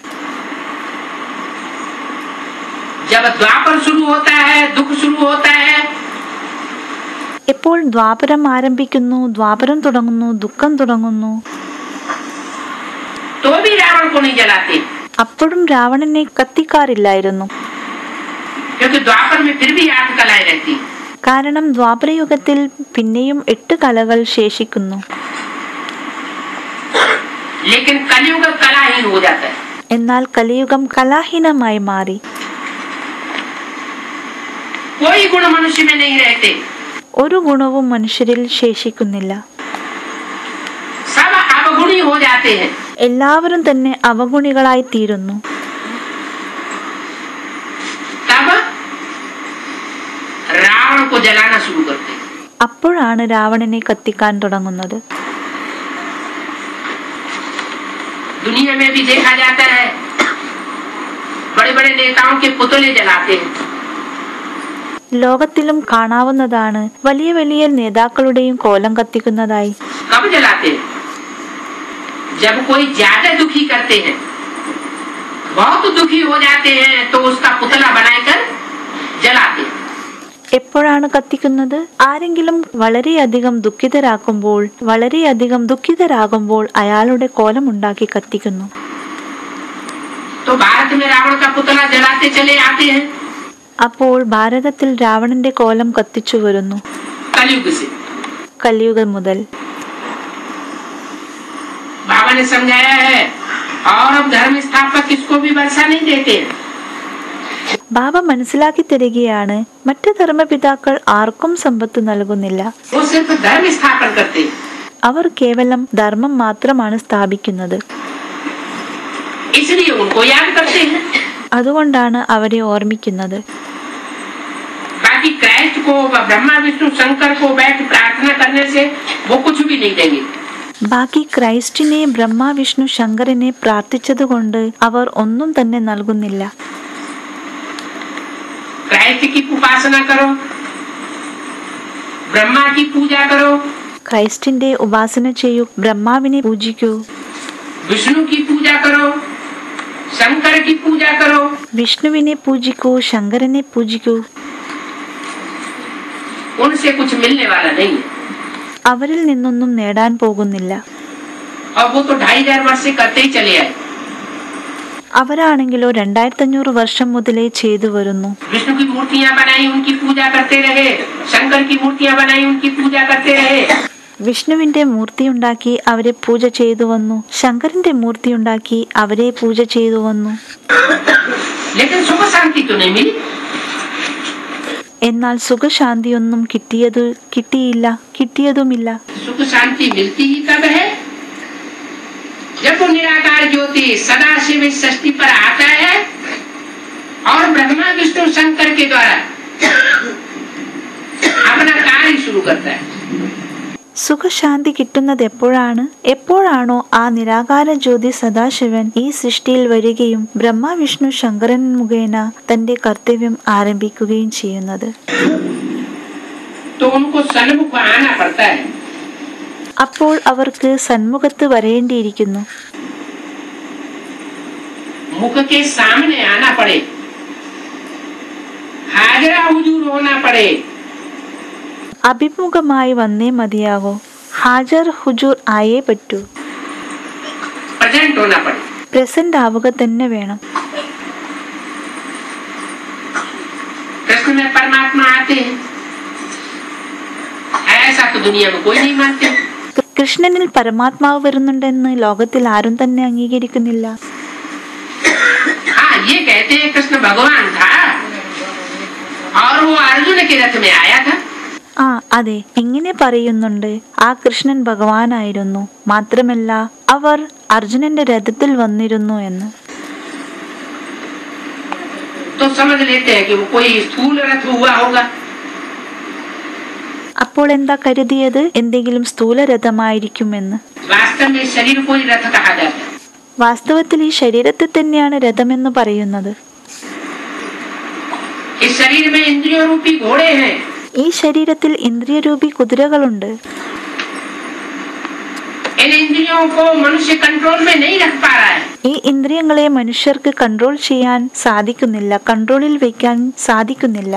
जब द्वापर शुरू होता है, दुख शुरू होता है, എപ്പോൾ ദ്വാപരം ആരംഭിക്കുന്നു, ദ്വാപരം തുടങ്ങുന്നു, ദുഃഖം തുടങ്ങുന്നു, तो भी रावण को नहीं जलाते, അപ്പോഴും രാവണനെ കത്തിക്കാറില്ലായിരുന്നു. क्योंकि द्वापर में फिर भी 8 कलाएं रहती। കാരണം ദ്വാപരയുഗത്തിൽ പിന്നെയും 8 കലകൾ ശേഷിക്കുന്നു. लेकिन कलयुग कलाहीन हो जाता है। എന്നാൽ കലിയുഗം കലാഹീനമായി മാറി. कोई गुण मनुष्य में नहीं रहते, ഒരു ഗുണവും മനുഷ്യരിൽ ശേഷിക്കുന്നില്ല. सब अवगुणी हो जाते हैं। എല്ലാവരും തന്നെ അവഗുണികളായി തീരുന്നു. तब रावण को जलाना शुरू करते हैं। അപ്പോഴാണ് രാവണനെ കത്തിക്കാൻ തുടങ്ങുന്നത്. दुनिया में भी देखा जाता है, बड़े बड़े नेताओं के पुतले जलाते हैं। ലോകത്തിലും കാണാവുന്നതാണ് വലിയ വലിയ നേതാക്കളുടെയും കോലം കത്തിക്കുന്നതായി. कब जलाते हैं? जब कोई ज्यादा दुखी करते हैं, बहुत दुखी हो जाते हैं, तो उसका पुतला बनाकर जलाते हैं। എപ്പോഴാണ് കത്തിക്കുന്നത്? ആരെങ്കിലും വളരെയധികം ദുഃഖിതരാകുമ്പോൾ അയാളുടെ കോലം ഉണ്ടാക്കി കത്തിക്കുന്നു. तो भारत में रावण का पुतला जलाते चले आते हैं। അപ്പോൾ ഭാരതത്തിൽ രാവണന്റെ കോലം കത്തിച്ചു വരുന്നു. कलयुग से, കലിയുഗം മുതൽ. बाबा ने समझाया है, और अब धर्म स्थापक किसको भी वर्षा नहीं देते। ബാബ മനസ്സിലാക്കി തരികയാണ്, മറ്റ് ധർമ്മപിതാക്കൾ ആർക്കും സമ്പത്ത് നൽകുന്നില്ല. वो सिर्फ धर्म स्थापन करते हैं। അവർ കേവലം ധർമ്മം മാത്രമാണ് സ്ഥാപിക്കുന്നത്. इसलिए उनको याद करते हैं। അതുകൊണ്ടാണ് അവരെ ഓർമ്മിക്കുന്നത്. बाकी क्राइस्ट को, ब्रह्मा विष्णु शंकर को बैठ प्रार्थना करने से वो कुछ भी नहीं देंगे। ബാക്കി ക്രൈസ്റ്റിനെ, ബ്രഹ്മ വിഷ്ണു ശങ്കരനെ പ്രാർത്ഥിച്ചതുകൊണ്ട് അവർ ഒന്നും തന്നെ നൽകുന്നില്ല. क्राइस्ट की उपासना करो, ब्रह्मा की पूजा करो, ക്രൈസ്റ്റിന്റെ ഉപാസന ചെയ്യൂ, ബ്രഹ്മാവിനെ പൂജിക്കൂ, विष्णु की पूजा करो, शंकर की पूजा करो, വിഷ്ണുവിനെ പൂജിക്കൂ, ശങ്കരനെ പൂജിക്കൂ. उनसे कुछ मिलने वाला नहीं है। അവരിൽ നിന്നൊന്നും നേടാൻ പോകുന്നില്ല. और वो तो 2500 वर्ष से करते ही चले आए। അവരാണെങ്കിലോ 2500 വർഷം മുതലേ ചെയ്തു വരുന്നു. विष्णु की मूर्तियां बनाई, उनकी पूजा करते रहे, शंकर की मूर्तियां बनाई, उनकी पूजा करते रहे। വിഷ്ണുവിന്റെ മൂർത്തി ഉണ്ടാക്കി അവരെ പൂജ ചെയ്തു വന്നു, ശങ്കരന്റെ മൂർത്തി ഉണ്ടാക്കി അവരെ പൂജ ചെയ്തു വന്നു. लेकिन सुख शांति तो नहीं मिली। എന്നാൽ സുഖശാന്തിയൊന്നും കിട്ടിയതുമില്ല. सुख शांति मिलती ही कब है? जब वो निराकार ज्योति सदाशिव इस सृष्टि पर आता है और ब्रह्मा विष्णु शंकर के द्वारा अपना कार्य शुरू करता है। സുഖശാന്തി കിട്ടുന്നത് എപ്പോഴാണോ ആ നിരാകാര ജ്യോതി സദാശിവൻ ഈ സൃഷ്ടിയിൽ വരികയും ബ്രഹ്മ വിഷ്ണു ശങ്കരൻ മുഖേന തന്റെ കർത്തവ്യം ആരംഭിക്കുകയും ചെയ്യുന്നത്. तो उनको सन्मुख आना पड़ता है। അപ്പോൾ അവർക്ക് സന്മുഖത്ത് വരേണ്ടിയിരിക്കുന്നു. मुख के सामने आना पड़े, हाजरा हुजूर होना पड़े। അഭിമുഖമായി വന്നേ മതിയാകൂ, ഹാജർ ഹുജൂർ ആയേ പറ്റൂ, प्रेजेंट होना पड़े। പ്രസന്റ് ആവുക തന്നെ വേണം. कृष्ण में परमात्मा आते हैं, ऐसा तो दुनिया में कोई नहीं मानते। കൃഷ്ണനിൽ പരമാത്മാവ് വരുന്നുണ്ടെന്ന് ലോകത്തിൽ ആരും തന്നെ അംഗീകരിക്കുന്നില്ല. हाँ, ये कहते हैं कृष्ण भगवान था और वो अर्जुन के रथ में आया था। ആ അതെ, ഇങ്ങനെ പറയുന്നുണ്ട്, ആ കൃഷ്ണൻ ഭഗവാനായിരുന്നു, മാത്രമല്ല അവർ അർജുനന്റെ രഥത്തിൽ വന്നിരുന്നു എന്ന്. तो समझ लेते हैं कि वो कोई स्थूल रथ हुआ होगा। അപ്പോൾ എന്താ കരുതിയത്? എന്തെങ്കിലും സ്ഥൂലരഥമായിരിക്കുമെന്ന്. वास्तव में शरीर को ही रथ कहा जाता है। വാസ്തവത്തിൽ ഈ ശരീരത്തെ തന്നെയാണ് രഥമെന്ന് പറയുന്നത്. इस शरीर में इंद्रियों रूपी घोड़े हैं। ഈ ശരീരത്തിൽ ഇന്ദ്രിയരൂപി കുതിരകളുണ്ട്. इन इंद्रियों को मनुष्य कंट्रोल में नहीं रख पा रहा है। ഈ ഇന്ദ്രിയങ്ങളെ മനുഷ്യർക്ക് കൺട്രോൾ ചെയ്യാൻ സാധിക്കുന്നില്ല, കൺട്രോളിൽ വെക്കാൻ സാധിക്കുന്നില്ല.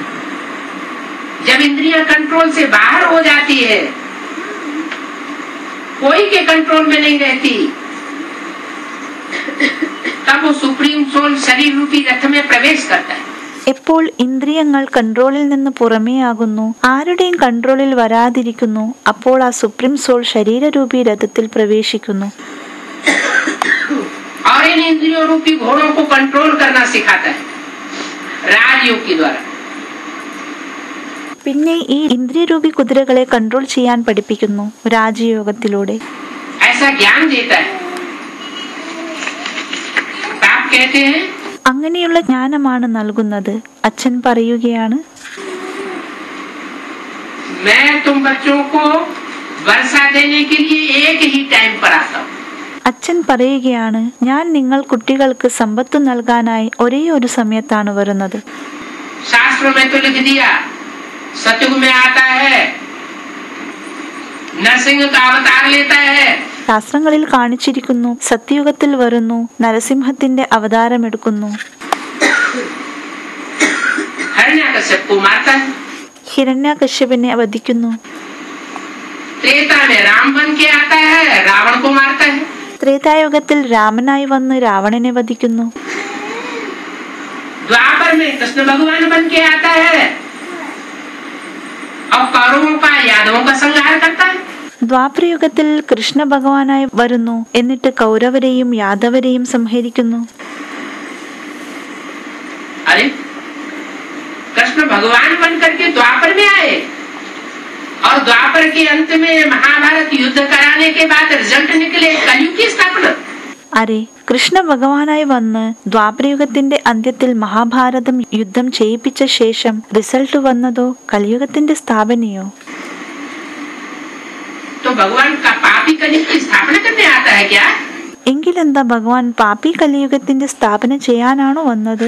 जब इंद्रियां कंट्रोल से बाहर हो जाती है, कोई के कंट्रोल में नहीं रहती, तब वो सुप्रीम सोल शरीर रूपी रथ में प्रवेश करता है। എപ്പോൾ ഇന്ദ്രിയങ്ങൾ കൺട്രോളിൽ നിന്ന് പുറമേയാകുന്നു, ആരുടെയും കൺട്രോളിൽ വരാതിരിക്കുന്നു, അപ്പോൾ ആ സുപ്രീം സോൾ ശരീരരൂപി രഥത്തിൽ പ്രവേശിക്കുന്നു. और इन इंद्रियों रूपी घोड़ों को कंट्रोल करना सिखाता है राजयोग के द्वारा। പിന്നെ ഈ ഇന്ദ്രിയരൂപി കുതിരകളെ കൺട്രോൾ ചെയ്യാൻ പഠിപ്പിക്കുന്നു രാജയോഗത്തിലൂടെ. ऐसा ज्ञान देता है। आप कहते हैं അങ്ങനെയുള്ള ജ്ഞാനമാണ് നൽകുന്നത്. അച്ഛൻ പറയുകയാണ്, मैं तुम बच्चों को वर्षा देने के लिए एक ही टाइम पर आता हूँ। അച്ഛൻ പറയുകയാണ്, ഞാൻ നിങ്ങൾ കുട്ടികൾക്ക് സമ്പത്ത് നൽകാനായി ഒരേ ഒരു സമയത്താണ് വരുന്നത്. शास्त्रों में तो लिख दिया सतयुग में आता है, नरसिंह का अवतार लेता है. ശാസ്ത്രങ്ങളിൽ കാണിച്ചിരിക്കുന്നു, സത്യയുഗത്തിൽ വരുന്നു, നരസിംഹത്തിന്റെ അവതാരമെടുക്കുന്നു. हिरण्यकश्यप को मारता है. ഹിരണ്യകശ്യപനെ വധിക്കുന്നു. त्रेता में राम बन के आता है, रावण को मारता है. ത്രേതായുഗത്തിൽ രാമനായി വന്ന് രാവണനെ വധിക്കുന്നു. द्वापर में कृष्ण भगवान बन के आता है और कौरवों का यादवों का संहार करता है. ദ്വാപരയുഗത്തിൽ കൃഷ്ണ ഭഗവാനായി വരുന്നു, എന്നിട്ട് കൗരവരെയും യാദവരെയും സംഹരിക്കുന്നു. अरे कृष्ण भगवान बन करके द्वापर में आए और द्वापर के अंत में महाभारत युद्ध कराने के बाद रिजल्ट निकले कलयुग की स्थापना. അരെ, കൃഷ്ണ ഭഗവാനായി വന്ന് ദ്വാപരയുഗത്തിന്റെ അന്ത്യത്തിൽ മഹാഭാരതം യുദ്ധം ചെയ്യിപ്പിച്ച ശേഷം റിസൾട്ട് വന്നതോ കലിയുഗത്തിന്റെ സ്ഥാപനയോ? तो भगवान का पापी कलयुग की स्थापना करने आता है क्या? എങ്കിലെന്താ ഭഗവാൻ പാപി കലിയുഗത്തിന്റെ സ്ഥാപന ചെയ്യാനാണോ വന്നത്?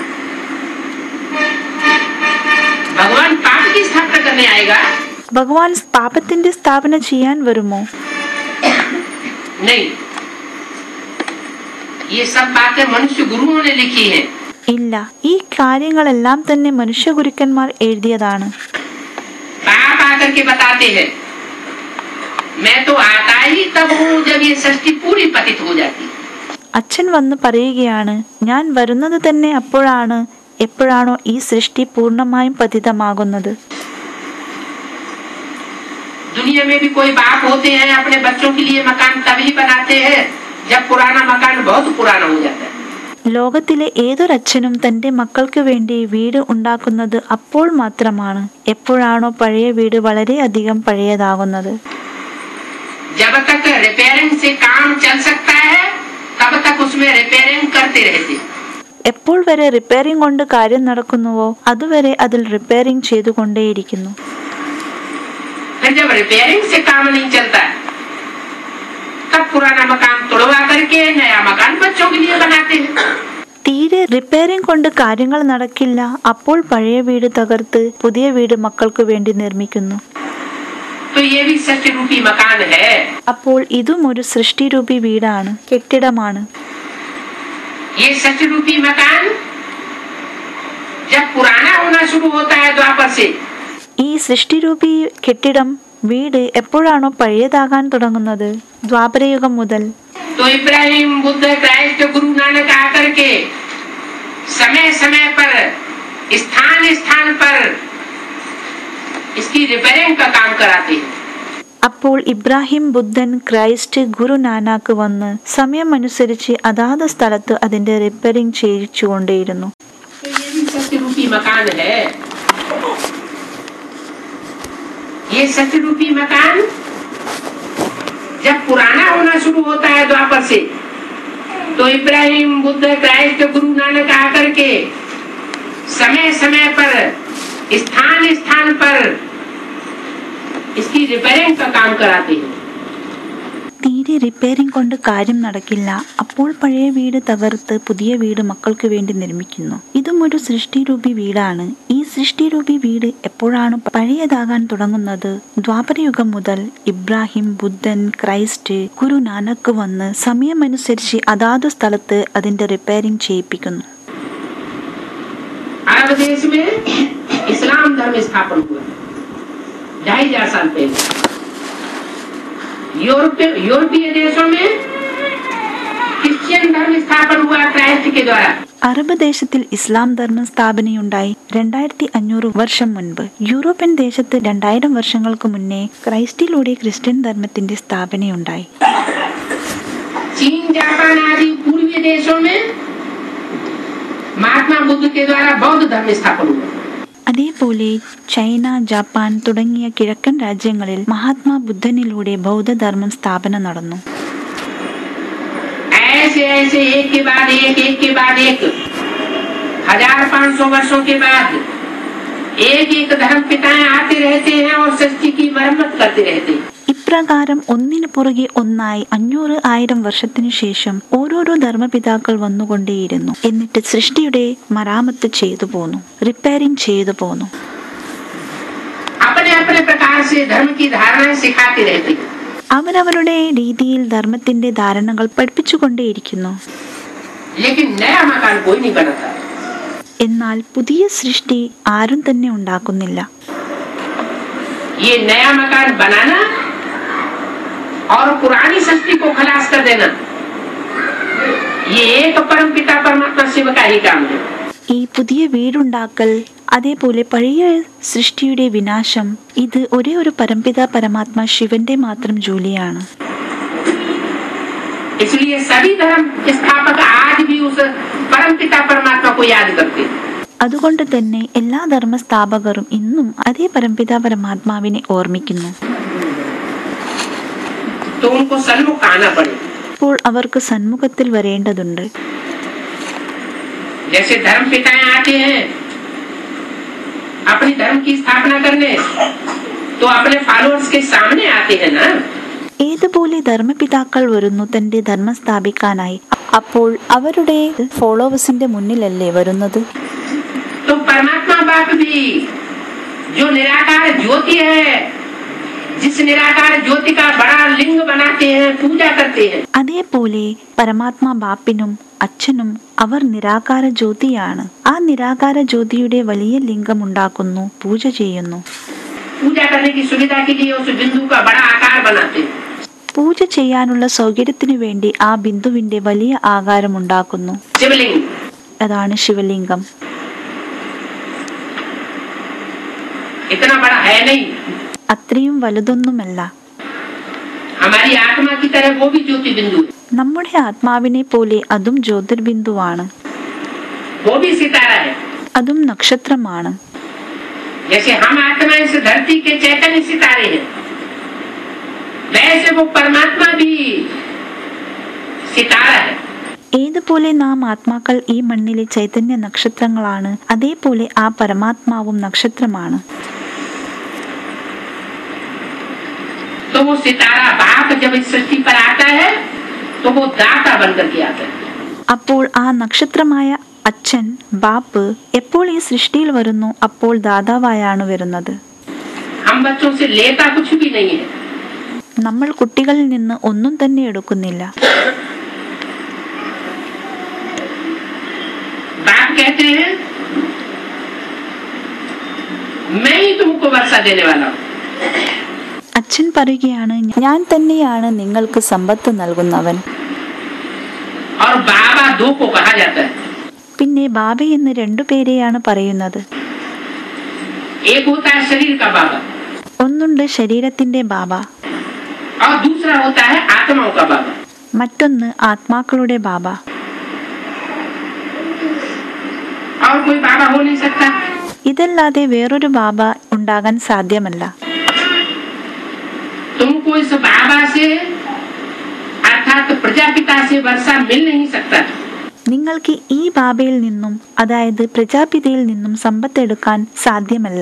भगवान पाप की स्थापना करने आएगा? ഭഗവാൻ പാപത്തിന്റെ സ്ഥാപന ചെയ്യാൻ വരുമോ? नहीं, ये सब बातें मनुष्य गुरुओं ने लिखी हैं. ഇല്ല, ഈ കാര്യങ്ങളെല്ലാം തന്നെ മനുഷ്യ ഗുരുക്കന്മാർ എഴുതിയതാണ്. बाप आकर के बताते हैं, मैं तो आता ही तब हूँ जब ये सृष्टि पूरी पतित हो जाती. അച്ഛൻ വന്ന് പറയുകയാണ്, ഞാൻ വരുന്നത് തന്നെ അപ്പോഴാണ്, എപ്പോഴാണോ ഈ സൃഷ്ടി പൂർണ്ണമായും പതിതമാകുന്നത്. दुनिया में भी कोई बाप होते हैं अपने बच्चों के लिए मकान तभी बनाते हैं जब पुराना मकान बहुत पुराना हो जाता है. ലോകത്തിലെ ഏതൊരച്ഛനും തന്റെ മക്കൾക്ക് വേണ്ടി വീട് ഉണ്ടാക്കുന്നത് അപ്പോൾ മാത്രമാണ്, എപ്പോഴാണോ പഴയ വീട് വളരെയധികം പഴയതാകുന്നത്. जब तक रिपेयरिंग से काम चल सकता है तब तक उसमें रिपेयरिंग करते रहते. എപ്പോൾ വരെ റിപ്പയറിംഗ് കൊണ്ട് കാര്യം നടക്കുന്നുവോ അതുവരെ അതിൽ റിപ്പയറിംഗ് ചെയ്തുകൊണ്ടേയിരിക്കുന്നു. फिर जब रिपेयरिंग से काम नहीं चलता तब पुराना मकान तोड़वा करके नया मकान बच्चों के लिए बनाते हैं. തീരെ റിപ്പയറിംഗ് കൊണ്ട് കാര്യങ്ങൾ നടക്കില്ല, അപ്പോൾ പഴയ വീട് തകർത്ത് പുതിയ വീട് മക്കൾക്ക് വേണ്ടി നിർമ്മിക്കുന്നു. तो ये भी सत्य रूपी मकान है. അപ്പോൾ ഇതും ഒരു സൃഷ്ടിരൂപി വീടാണ്, കെട്ടിടമാണ്. ये सत्य रूपी मकान जब पुराना होना शुरू होता है द्वापर से, ഈ സൃഷ്ടിരൂപി കെട്ടിടം വീട് എപ്പോഴാണോ പഴയതാകാൻ തുടങ്ങുന്നത്, ദ്വാപരയുഗം മുതൽ, तो इब्राहिम बुद्ध क्राइस्ट गुरु नानक आकर के समय समय पर स्थान स्थान पर इसकी रिपेयरिंग का काम कराते हैं. അപ്പോൾ ഇബ്രാഹിം, ബുദ്ധൻ, ക്രൈസ്റ്റ്, ഗുരു നാനാക്ക് വന്ന് സമയമനുസരിച്ച് അതാത് സ്ഥലത്ത് അതിന്റെ റിപ്പയറിംഗ് ചെയ്യിച്ചുകൊണ്ടേയിരുന്നു. तो ये भी सत्य रूपी मकान है. ये सत्य रूपी मकान जब पुराना होना शुरू होता है द्वापर से, तो इब्राहिम बुद्ध क्राइस्ट गुरु नानक आकर के समय समय पर स्थान स्थान पर इसकी रिपेयरिंग का काम कराते हैं. തീരെ റിപ്പയറിംഗ് കൊണ്ട് കാര്യം നടക്കില്ല, അപ്പോൾ പഴയ വീട് തകർത്ത് പുതിയ വീട് മക്കൾക്ക് വേണ്ടി നിർമ്മിക്കുന്നു. ഇതും ഒരു സൃഷ്ടിരൂപി വീടാണ്. ഈ സൃഷ്ടിരൂപി വീട് എപ്പോഴാണ് പഴയതാകാൻ തുടങ്ങുന്നത്, ദ്വാപരയുഗം മുതൽ ഇബ്രാഹിം, ബുദ്ധൻ, ക്രൈസ്റ്റ്, ഗുരു നാനക്ക് വന്ന് സമയമനുസരിച്ച് അതാത് സ്ഥലത്ത് അതിന്റെ റിപ്പയറിംഗ് ചെയ്യിപ്പിക്കുന്നു. अरब देश में इस्लाम धर्म स्थापन हुआ 2500 साल पहले. यूरोपीय देशों में क्रिश्चियन धर्म स्थापन हुआ क्राइस्ट के द्वारा. അറബ് ദേശത്തിൽ ഇസ്ലാം ധർമ്മ സ്ഥാപനയുണ്ടായി 2500 വർഷം മുൻപ്. യൂറോപ്യൻ ദേശത്ത് 2000 വർഷങ്ങൾക്ക് മുന്നേ ക്രൈസ്റ്റിലൂടെ ക്രിസ്ത്യൻ ധർമ്മത്തിന്റെ സ്ഥാപനയുണ്ടായി. चीन, जापान आदि पूर्वी देशों में महात्मा बुद्ध के द्वारा बौद्ध धर्म स्थापन हुआ. അതേപോലെ ചൈന, ജപ്പാൻ തുടങ്ങിയ കിഴക്കൻ രാജ്യങ്ങളിൽ മഹാത്മാ ബുദ്ധനിലൂടെ ബൗദ്ധധർമ്മം സ്ഥാപന നടന്നു. ऐसे ऐसे एक के बाद एक 1500 वर्षों के बाद एक धर्म पिताएं आते रहते हैं और ഇപ്രകാരം ഒന്നിനു പുറകെ ഒന്നായി 500,000 വർഷത്തിനു ശേഷം ഓരോരോ ധർമ്മപിതാക്കൾ വന്നുകൊണ്ടേയിരുന്നു. എന്നിട്ട് സൃഷ്ടിയുടെ മരാമത്ത് ചെയ്തു പോന്നു, റിപ്പയറിംഗ് ചെയ്തു പോന്നു. അവരവരുടെ രീതിയിൽ ധർമ്മത്തിന്റെ ധാരണകൾ പഠിപ്പിച്ചുകൊണ്ടേയിരിക്കുന്നു. എന്നാൽ പുതിയ സൃഷ്ടി ആരും തന്നെ ഉണ്ടാക്കുന്നില്ല. ये नया मकान बनाना और पुरानी सृष्टि को खलास कर देना, ये एक परम पिता परमात्मा शिव का ही काम है. ഈ പുതിയ വീടുണ്ടാക്കൽ, അതേപോലെ പഴയ സൃഷ്ടിയുടെ വിനാശം, ഇത് ഒരേ ഒരു പരംപിത പരമാത്മാ ശിവന്റെ മാത്രം ജോലിയാണ്. इसलिए सभी धर्म स्थापक आज भी उस परम पिता परमात्मा को याद करते हैं. അതുകൊണ്ട് തന്നെ എല്ലാ ധർമ്മസ്ഥാപകരും ഇന്നും അതേ പരംപിത പരമാത്മാവിനെ ഓർമ്മിക്കുന്നു. അപ്പോൾ അവർക്ക് സന്മുഖത്തിൽ വരേണ്ടതുണ്ട്. ഏതുപോലെ ധർമ്മപിതാക്കൾ വരുന്നു തന്റെ ധർമ്മം സ്ഥാപിക്കാനായി, അപ്പോൾ അവരുടെ ഫോളോവേഴ്സിന്റെ മുന്നിലല്ലേ വരുന്നത്? तो परमात्मा बाप भी जो निराकार ज्योति है, जिस निराकार ज्योति का बड़ा लिंग बनाते हैं, पूजा करते हैं. അതേപോലെ പരമാത്മാ ബാപ്പിനും അച്ഛനും അവർ നിരാകാര ജ്യോതിയാണ്. ആ നിരാകാര ജ്യോതിയുടെ വലിയ ലിംഗം ഉണ്ടാക്കുന്നു, പൂജ ചെയ്യുന്നു. पूजा करने की सुविधा के लिए उस बिंदु का बड़ा आकार बनाते हैं. പൂജ ചെയ്യാനുള്ള സൗകര്യത്തിനു വേണ്ടി ആ ബിന്ദുവിന്റെ വലിയ ആകാരം ഉണ്ടാക്കുന്നു. शिवलिंग, അതാണ് ശിവലിംഗം. इतना बड़ा है नहीं, അത്രയും വലുതൊന്നുമല്ല. हमारी आत्मा की तरह वो भी ज्योति बिंदु, നമ്മുടെ ആത്മാവിനെ പോലെ അതും ജ്യോതിർബിന്ദുവാണ്, वो भी सितारा है. അതും നക്ഷത്രമാണ്. जैसे हम आत्मा इस धरती के चैतन्य सितारे हैं, वैसे वो परमात्मा भी सितारा है. ഏതുപോലെ നാം ആത്മാക്കൾ ഈ മണ്ണിലെ ചൈതന്യ നക്ഷത്രങ്ങളാണ്, അതേപോലെ ആ പരമാത്മാവും നക്ഷത്രമാണ്. तो वो सितारा बाप जब इस सृष्टि पर आता है तो वो दाता बनकर के आता है. അപ്പോൾ ആ നക്ഷത്രമായ അച്ഛൻ ബാപ്പ് എപ്പോൾ ഈ സൃഷ്ടിയിൽ വരുന്നു, അപ്പോൾ ദാതാവായാണ് വരുന്നത്. हम बच्चों से लेता कुछ भी नहीं है. നമ്മൾ കുട്ടികളിൽ നിന്ന് ഒന്നും തന്നെ എടുക്കുന്നില്ല. बाप कहते हैं मैं ही तुमको वर्षा देने वाला हूँ. അച്ഛൻ പറയുകയാണ്, ഞാൻ തന്നെയാണ് നിങ്ങൾക്ക് സമ്പത്ത് നൽകുന്നവൻ. और बाबा दो को कहा जाता है. പിന്നെ ബാബ എന്ന് 2 പേരെയാണ് പറയുന്നത്. एक होता है शरीर का बाबा, ഒന്നുണ്ട് ശരീരത്തിന്റെ ബാബ, और दूसरा होता है आत्माओं का बाबा. മറ്റൊന്ന് ആത്മാക്കളുടെ ബാബ. और कोई बाबा हो नहीं सकता. ഇതല്ലാതെ വേറൊരു ബാബ ഉണ്ടാകാൻ സാധ്യമല്ല. तुमको इस बाबा से अर्थात प्रजापिता से वर्षा मिल नहीं सकता. നിങ്ങൾക്ക് ഈ ബാബയിൽ നിന്നും, അതായത് പ്രജാപിതയിൽ നിന്നും സമ്പത്ത് എടുക്കാൻ സാധ്യമല്ല.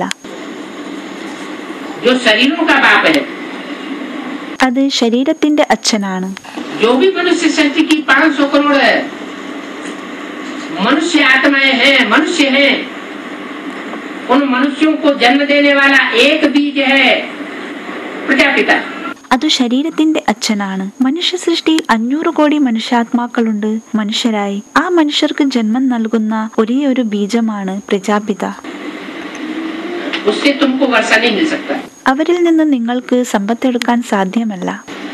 जो शरीरों का बाप है, അത് ശരീരത്തിന്റെ അച്ഛനാണ്. जो भी मनुष्य सृष्टि की 500 करोड़ मनुष्य आत्माएं हैं, मनुष्य हैं, उन मनुष्यों को जन्म देने वाला एक बीज है प्रजापिता. അത് ശരീരത്തിന്റെ അച്ഛനാണ്. മനുഷ്യ സൃഷ്ടിയിൽ 500 കോടി മനുഷ്യാത്മാക്കളുണ്ട് മനുഷ്യരായി. ആ മനുഷ്യർക്ക് ജന്മം നൽകുന്ന ഒരേ ഒരു ബീജമാണ് പ്രജാപിത. उससे तुमको वर्षा नहीं मिल सकता. അവരിൽ നിന്ന് നിങ്ങൾക്ക് സമ്പത്തെടുക്കാൻ സാധ്യമല്ല.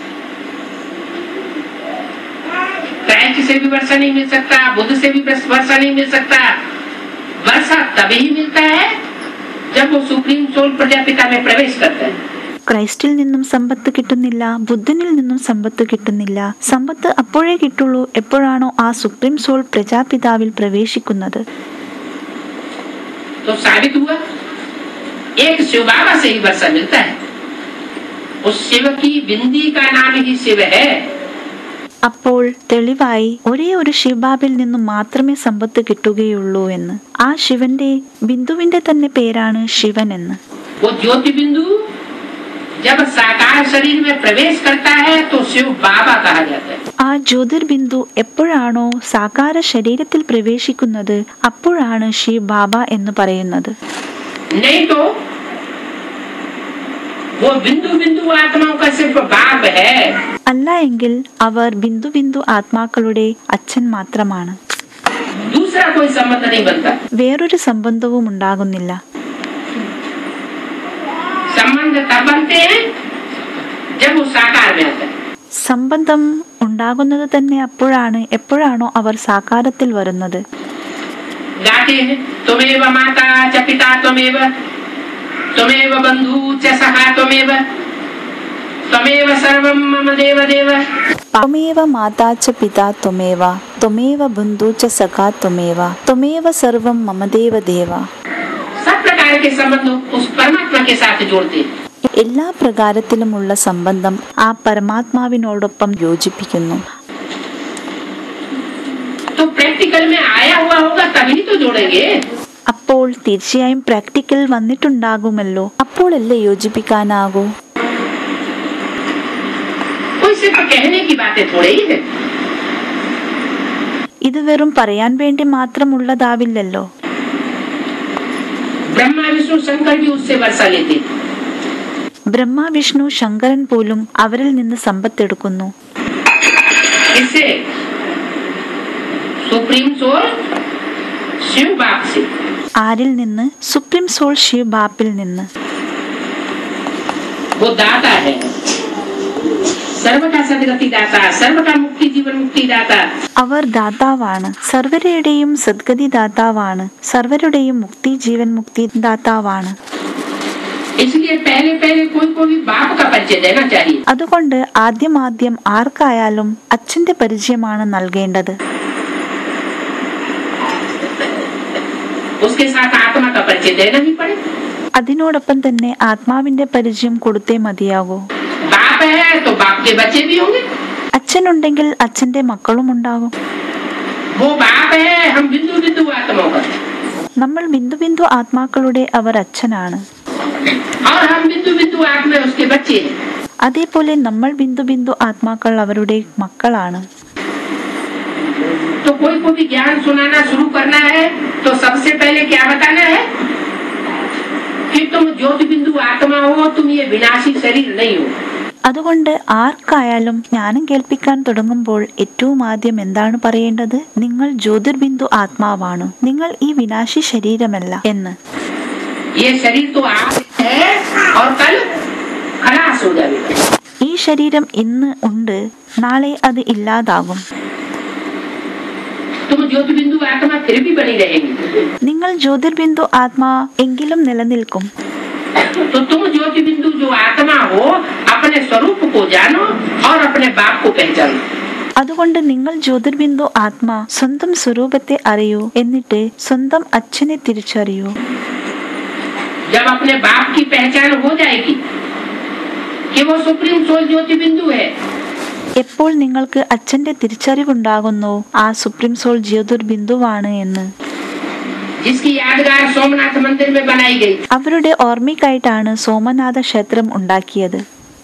क्राइस्ट से भी वर्षा नहीं मिल सकता, बुद्ध से भी वर्षा नहीं मिल सकता. वर्षा तभी मिलता है जब वो सुप्रीम सोल प्रजापिता में प्रवेश करता है. ക്രൈസ്റ്റിൽ നിന്നും സമ്പത്ത് കിട്ടുന്നില്ല, ബുദ്ധനിൽ നിന്നും സമ്പത്ത് കിട്ടുന്നില്ല. സമ്പത്ത് അപ്പോഴേ കിട്ടുള്ളൂ എപ്പോഴാണോ ആ സുപ്രീം സോൾ പ്രജാപിതാവിൽ പ്രവേശിക്കുന്നത്. तो साबित हुआ एक शिव बाबा से ही वर्षा मिलता है. उस शिव की बिंदी का नाम ही शिव है. അപ്പോൾ തെളിവായി ഒരേ ഒരു ശിവബാബിൽ നിന്നും മാത്രമേ സമ്പത്ത് കിട്ടുകയുള്ളൂ എന്ന്. ആ ശിവന്റെ ബിന്ദുവിന്റെ തന്നെ പേരാണ് ശിവൻ എന്ന്. वो ज्योति बिंदु जब साकार शरीर में प्रवेश करता है तो शिव बाबा कहा जाता है। ആ ജ്യോതിർബിന്ദു എപ്പോഴാണോ സാകാര ശരീരത്തിൽ പ്രവേശിക്കുന്നത് അപ്പോഴാണ് ശിവ് ബാബ എന്ന് പറയുന്നത്. नहीं तो वो बिंदु बिंदु आत्माओं का सिर्फ बाप है. അല്ല എങ്കിൽ അവർ ബിന്ദു ബിന്ദു ആത്മാക്കളുടെ അച്ഛൻ മാത്രമാണ്. दूसरा कोई संबंध नहीं बनता. വേറൊരു സംബന്ധവും ഉണ്ടാകുന്നില്ല. संबंध तब बनते हैं जब वो साकार में आता है. സംബന്ധം ഉണ്ടാകുന്നത് തന്നെ അപ്പോഴാണ് എപ്പോഴാണോ അവർ സാകാരത്തിൽ വരുന്നത്. गाते हैं त्वमेव माता च पिता त्वमेव त्वमेव बंधु च सखा त्वमेव त्वमेव सर्वं मम देव देव. त्वमेव माता च पिता त्वमेव त्वमेव बंधु च सखा त्वमेव त्वमेव सर्वं मम देव देव. सब प्रकार के संबंध उस परमात्मा के साथ जोड़ते हैं. എല്ലാ പ്രകാരത്തിലുമുള്ള സംബന്ധം ആ പരമാത്മാവിനോടൊപ്പം യോജിപ്പിക്കുന്നു. तो प्रैक्टिकल में आया हुआ होगा तभी तो जोड़ेंगे. അപ്പോൾ തീർച്ചയായും പ്രാക്ടിക്കൽ വന്നിട്ടുണ്ടാകുമല്ലോ, അപ്പോഴല്ലേ യോജിപ്പിക്കാനാകൂ. कोई सिर्फ कहने की बातें थोड़े ही है. ഇത് വെറും പറയാൻ വേണ്ടി മാത്രമുള്ളതാവില്ലല്ലോ. ब्रह्मा विष्णु शंकर भी उससे वर्षा लेते. ബ്രഹ്മ വിഷ്ണു ശങ്കരൻ പോലും അവരിൽ നിന്ന് സമ്പത്തെടുക്കുന്നു. इससे सुप्रीम सोल शिव बाप से. ആരിൽ നിന്ന്? സുപ്രീം സോൾ ശിവ് ബാപ്പിൽ നിന്ന്. वो दाता है, सर्व का सद्गति दाता, सर्व का मुक्ति जीवन मुक्ति दाता. അവർ ദാതാവാണ്, സർവരുടെയും സദ്ഗതി ദാതാവാണ്, സർവരുടെയും മുക്തി ജീവൻ മുക്തി ദാതാവാണ്. इसलिए पहले पहले कोई को भी बाप का परिचय देना चाहिए. അതുകൊണ്ട് ആദ്യം ആർക്കായാലും അച്ഛന്റെ പരിചയമാണ് നൽകേണ്ടത്. उसके साथ आत्मा का परिचय देना भी पड़े. അതിനോടൊപ്പം തന്നെ ആത്മാവിന്റെ പരിചയം കൊടുത്തേ മതിയാകൂ. बाप है तो बाप के बच्चे भी होंगे. അച്ഛനുണ്ടെങ്കിൽ അച്ഛന്റെ മക്കളും ഉണ്ടാകും. वो बाप है, हम बिंदु बिंदु आत्माओं का. നമ്മൾ ബിന്ദു ബിന്ദു ആത്മാക്കളുടെ അവർ അച്ഛനാണ്. और हम बिंदु बिंदु आत्मा उसके बच्चे हैं. അതേപോലെ നമ്മൾ ബിന്ദു ബിന്ദു ആത്മാക്കൾ അവരുടെ മക്കളാണ്. तो कोई को भी ज्ञान सुनाना शुरू करना है तो सबसे पहले क्या बताना है कि तुम ज्योति बिंदु आत्मा हो, तुम ये विनाशी शरीर नहीं हो. അതുകൊണ്ട് ആർക്കായാലും ജ്ഞാനം കേൾപ്പിക്കാൻ തുടങ്ങുമ്പോൾ ഏറ്റവും ആദ്യം എന്താണ് പറയേണ്ടത്? നിങ്ങൾ ജ്യോതിർബിന്ദു ആത്മാവാണ്, നിങ്ങൾ ഈ വിനാശി ശരീരമല്ല എന്ന്. ये शरीर तो आज है और कल खलास हो जाएगा. ഈ ശരീരം ഇന്ന് ഉണ്ട്, നാളെ അത് ഇല്ലാതാകും. तुम ज्योति बिंदु आत्मा फिर भी बनी रहेगी. നിങ്ങൾ ജ്യോതിർബിന്ദു ആത്മാ എങ്കിലും നിലനിൽക്കും. तो तुम ज्योति बिंदु जो आत्मा हो, अपने स्वरूप को जानो और अपने बाप को पहचानो. അതുകൊണ്ട് നിങ്ങൾ ജ്യോതിർബിന്ദു ആത്മാ സ്വന്തം സ്വരൂപത്തെ അറിയൂ, എന്നിട്ട് സ്വന്തം അച്ഛനെ തിരിച്ചറിയൂ. जब अपने बाप की पहचान हो जाएगी कि वो सुप्रीम सोल ज्योति बिंदु है, എപ്പോൾ നിങ്ങൾക്ക് അച്ഛന്റെ തിരിച്ചറിവുണ്ടാകുന്നു ആ സുപ്രീം സോൾ ജ്യോതിർബിന്ദുവാണ് എന്ന്, जिसकी यादगार सोमनाथ मंदिर में बनाई गई. അവരുടെ ഓർമ്മയ്ക്കായിട്ടാണ് സോമനാഥ ക്ഷേത്രം ഉണ്ടാക്കിയത്.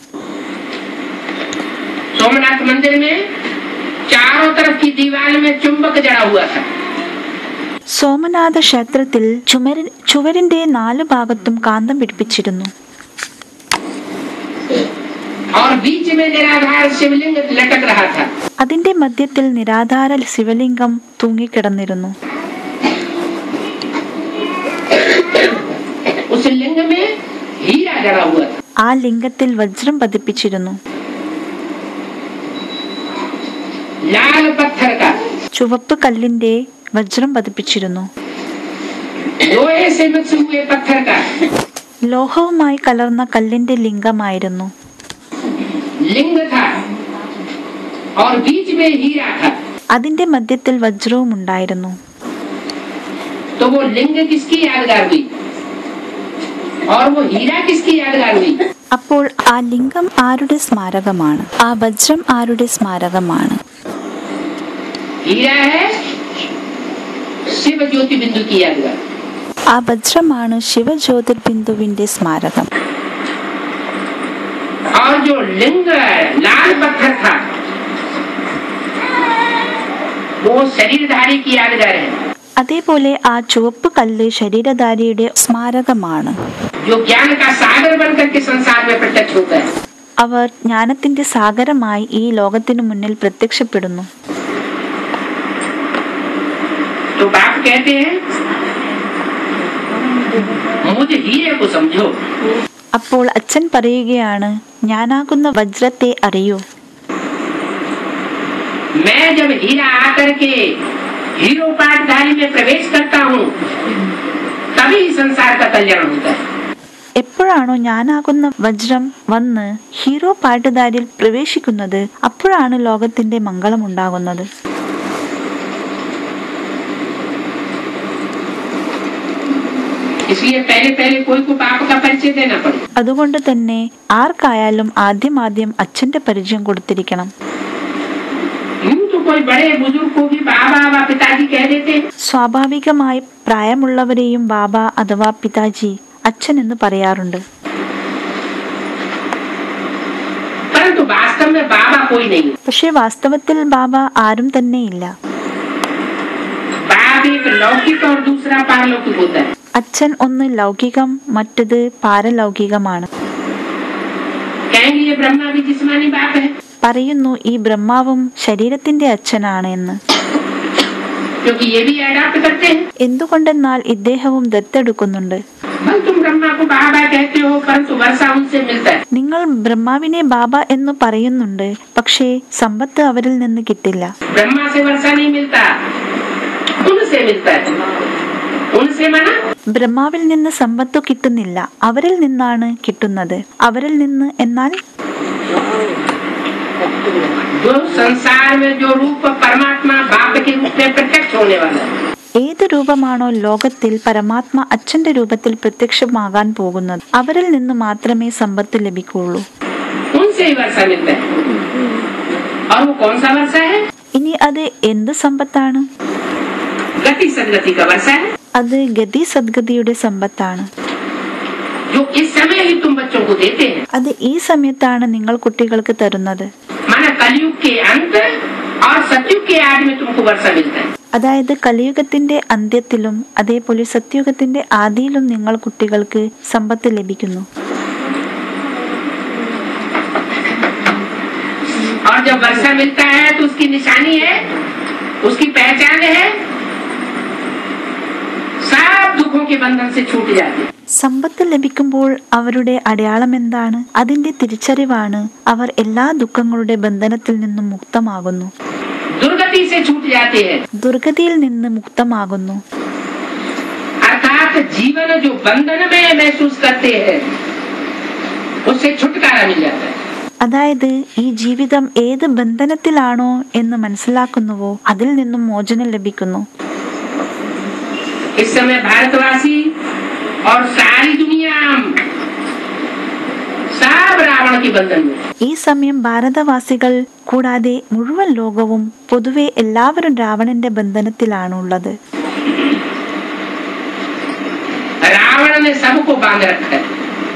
सोमनाथ मंदिर में चारों तरफ की दीवार में चुंबक जड़ा हुआ था. സോമനാഥ ക്ഷേത്രത്തിൽ ചുവരിന്റെ 4 ഭാഗത്തും കാന്തം പിടിപ്പിച്ചിരുന്നു. और बीच में निराधार शिवलिंग लटक रहा था. അതിന്റെ മധ്യത്തിൽ നിരാധാര ശിവലിംഗം തൂങ്ങിക്കിടന്നിരുന്നു. उस लिंग में हीरा जड़ा हुआ था. ആ ലിംഗത്തിൽ വജ്രം പതിപ്പിച്ചിരുന്നു. लाल पत्थर का, ചുവപ്പ് കല്ലിന്റെ വജ്രം പതിപ്പിച്ചിരുന്നു. लोहे से मिक्स हुए पत्थर का ലോഹവുമായി കലർന്ന കല്ലിന്റെ ലിംഗമായിരുന്നു. लिंग था और बीच में हीरा था. അതിന്റെ മധ്യത്തിൽ വജ്രവും ഉണ്ടായിരുന്നു. तो वो लिंग किसकी यादगार हुई और वो हीरा किसकी यादगार हुई? അപ്പോൾ ആ ലിംഗം ആരുടെ സ്മാരകമാണ്? ആ വജ്രം ആരുടെ സ്മാരകമാണ്? हीरा है शिव ज्योति बिंदु की यादगार. ആ വജ്രമാണ് ശിവജ്യോതിർബിന്ദുവിന്റെ സ്മാരകം. और जो लिंग लाल पत्थर था वो शरीरधारी की यादगार है। അതേപോലെ ആ ചുവപ്പ് കല്ല് ശരീരധാരിയുടെ സ്മാരകമാണ്. जो ज्ञान का सागर बनकर के संसार में प्रत्यक्ष होता है। അവർ ജ്ഞാനത്തിന്റെ സാഗരമായി ഈ ലോകത്തിനു മുന്നിൽ പ്രത്യക്ഷപ്പെടുന്നു. तो बाप कहते हैं मुझे हीरे को समझो। അപ്പോൾ അച്ഛൻ പറയുകയാണ്, ഞാനാകുന്ന വജ്രത്തെ അറിയൂ. मैं जब हीरा आकर के हीरो पाटधारी में प्रवेश करता हूँ तभी संसार का कल्याण होता है। എപ്പോഴാണോ ഞാനാകുന്ന വജ്രം വന്ന് ഹീറോ പാട്ടുധാരിയിൽ പ്രവേശിക്കുന്നത് അപ്പോഴാണ് ലോകത്തിന്റെ മംഗളം ഉണ്ടാകുന്നത്. इसलिए पहले पहले कोई को बाप का परिचय देना पड़े। അതുകൊണ്ട് തന്നെ ആർക്കായാലും ആദ്യം അച്ഛന്റെ പരിചയം കൊടുത്തിരിക്കണം. तो कोई बड़े बुजुर्ग को भी बाबा पिताजी कह देते। സ്വാഭാവികമായി പ്രായമുള്ളവരെയും ബാബ അഥവാ പിതാജി അച്ഛൻ എന്ന് പറയാറുണ്ട്. परंतु वास्तव में बाबा कोई नहीं। പക്ഷേ വാസ്തവത്തിൽ ബാബ ആരും തന്നെയില്ല. बाप एक लौकिक और दूसरा पारलौकिक होता है। അച്ഛൻ ഒന്ന് ലൗകികം, മറ്റത് പാരലൗകികമാണ്. कहेंगे ये ब्रह्मा भी जिस्मानी बाप है। പറയുന്നു ഈ ബ്രഹ്മാവും ശരീരത്തിന്റെ അച്ഛനാണ് എന്ന്. क्योंकि ये भी अडॉप्ट करते हैं। എന്തുകൊണ്ടെന്നാൽ ഇദ്ദേഹവും ദത്തെടുക്കുന്നുണ്ട്. तुम ब्रह्मा को बाबा कहते हो परंतु वर्षा उनसे मिलता है। നിങ്ങൾ ബ്രഹ്മാവിനെ ബാബ എന്ന് പറയുന്നുണ്ട്, പക്ഷേ സമ്പത്ത് അവരിൽ നിന്ന് കിട്ടില്ല. ब्रह्मा से वर्षा नहीं मिलता, उनसे मिलता है। उनसे माना ബ്രഹ്മാവിൽ നിന്ന് സമ്പത്ത് കിട്ടുന്നില്ല, അവരിൽ നിന്നാണ് കിട്ടുന്നത്. അവരിൽ നിന്ന് എന്നാൽ जो संसार में जो रूप परमात्मा बाप के रूप में प्रत्यक्ष होने वाला है। ഏത് രൂപമാണോ ലോകത്തിൽ പരമാത്മ അച്ഛന്റെ രൂപത്തിൽ പ്രത്യക്ഷമാകാൻ പോകുന്നത് അവരിൽ നിന്ന് മാത്രമേ സമ്പത്ത് ലഭിക്കുള്ളൂ. उनसे ही वर्षा मिलता है। और वो कौन सा वर्षा है? ഇനി അത് എന്ത് സമ്പത്താണ്? गति सदगति का वर्षा है। അത് ഗതി സദ്ഗതിയുടെ സമ്പത്താണ്. जो इस समय ही तुम बच्चों को देते हैं। അത് ഈ സമയത്താണ് നിങ്ങൾ കുട്ടികൾക്ക് തരുന്നത്. माना कलयुग के अंत और सतयुग के आदि में तुमको वर्षा मिलता है। അതായത് കലിയുഗത്തിന്റെ അന്ത്യത്തിലും അതേപോലെ സത്യുഗത്തിന്റെ ആദിയിലും നിങ്ങൾ കുട്ടികൾക്ക് സമ്പത്ത് ലഭിക്കുന്നു. और जब वर्षा मिलता है तो उसकी निशानी है, उसकी पहचान है, सब दुखों के बंधन से छूट जाते। സമ്പത്ത് ലഭിക്കുമ്പോൾ അവരുടെ അടയാളം എന്താണ്? അതിന്റെ തിരിച്ചറിവാണ് അവർ എല്ലാ ദുഃഖങ്ങളുടെ ബന്ധനത്തിൽ നിന്നും മുക്തമാകുന്നു. दुर्गति से छूट जाते हैं। ദുർഗതിയിൽ നിന്ന് മുക്തമാകുന്നു. अर्थात जीवन जो बंधन में महसूस करते हैं उससे छुटकारा मिल जाता है। അതായത് ഈ ജീവിതം ഏത് ബന്ധനത്തിലാണോ എന്ന് മനസ്സിലാക്കുന്നുവോ അതിൽ നിന്നും മോചനം ലഭിക്കുന്നു. इस समय भारतवासी और सारी दुनिया सब रावण के बंधन में। ഈ സമയം ഭാരതവാസികൾ കൂടാതെ മുഴുവൻ ലോകവും പൊതുവെ എല്ലാവരും രാവണന്റെ ബന്ധനത്തിലാണുള്ളത്. रावण ने सबको बांध रखा है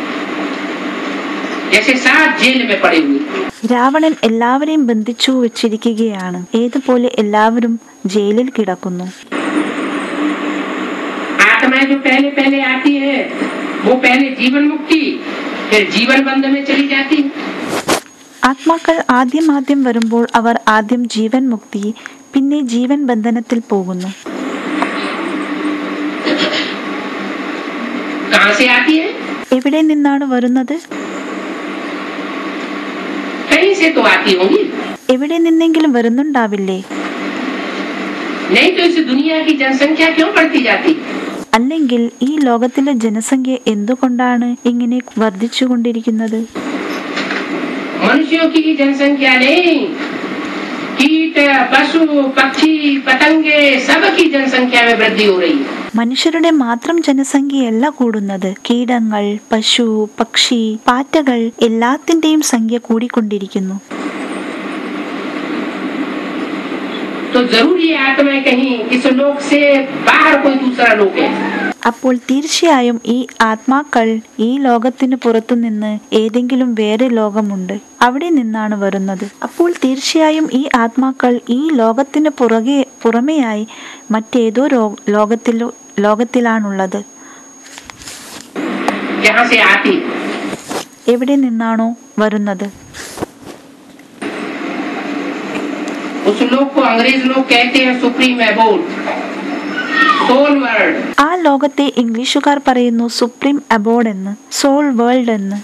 जैसे सात जेल में पड़े हुए। രാവണൻ എല്ലാവരെയും ബന്ധിച്ചു വെച്ചിരിക്കുകയാണ്, ഏതുപോലെ എല്ലാവരും ജയിലിൽ കിടക്കുന്നു. आत्माएं जो पहले पहले आती है वो पहले जीवन मुक्ति फिर जीवन बंध में चली जाती है। ആത്മാക്കൾ ആദ്യം വരുമ്പോൾ അവർ ആദ്യം ജീവൻ മുക്തി, പിന്നെ ജീവൻ ബന്ധനത്തിൽ പോകുന്നു. कहाँ से आती है? എവിടെ നിന്നാണ് വരുന്നത്? कहीं से तो आती होगी। എവിടെ നിന്നെങ്കിലും വരുന്നുണ്ടാവില്ലേ? नहीं तो इस दुनिया की जनसंख्या क्यों बढ़ती जाती? അല്ലെങ്കിൽ ഈ ലോകത്തിലെ ജനസംഖ്യ എന്തുകൊണ്ടാണ് ഇങ്ങനെ വർദ്ധിച്ചുകൊണ്ടിരിക്കുന്നത്? मनुष्यों की जनसंख्या नहीं, कीट पशु पक्षी पतंगे सबकी जनसंख्या में वृद्धि हो रही है। മനുഷ്യരുടെ മാത്രം ജനസംഖ്യയല്ല കൂടുന്നത്, കീടങ്ങൾ, പശു, പക്ഷി, പാറ്റകൾ എല്ലാത്തിന്റെയും സംഖ്യ കൂടിക്കൊണ്ടിരിക്കുന്നു. तो जरूरी आत्मा कहीं इस लोक से बाहर कोई दूसरा लोक है। അപ്പോൾ തീർച്ചയായും ഈ ആത്മാക്കൾ ഈ ലോകത്തിന് പുറത്തുനിന്ന് ഏതെങ്കിലും വേറെ ലോകമുണ്ട്, അവിടെ നിന്നാണ് വരുന്നത്. അപ്പോൾ തീർച്ചയായും ഈ ആത്മാക്കൾ ഈ ലോകത്തിന് പുറമെയായി മറ്റേതോ ലോകത്തിലാണുള്ളത്. എവിടെ നിന്നാണോ വരുന്നത്. ആ ലോകത്തെ ഇംഗ്ലീഷുകാർ പറയുന്നു സുപ്രീം അബോർഡ് എന്ന്, സോൾ വേൾഡ് എന്ന്.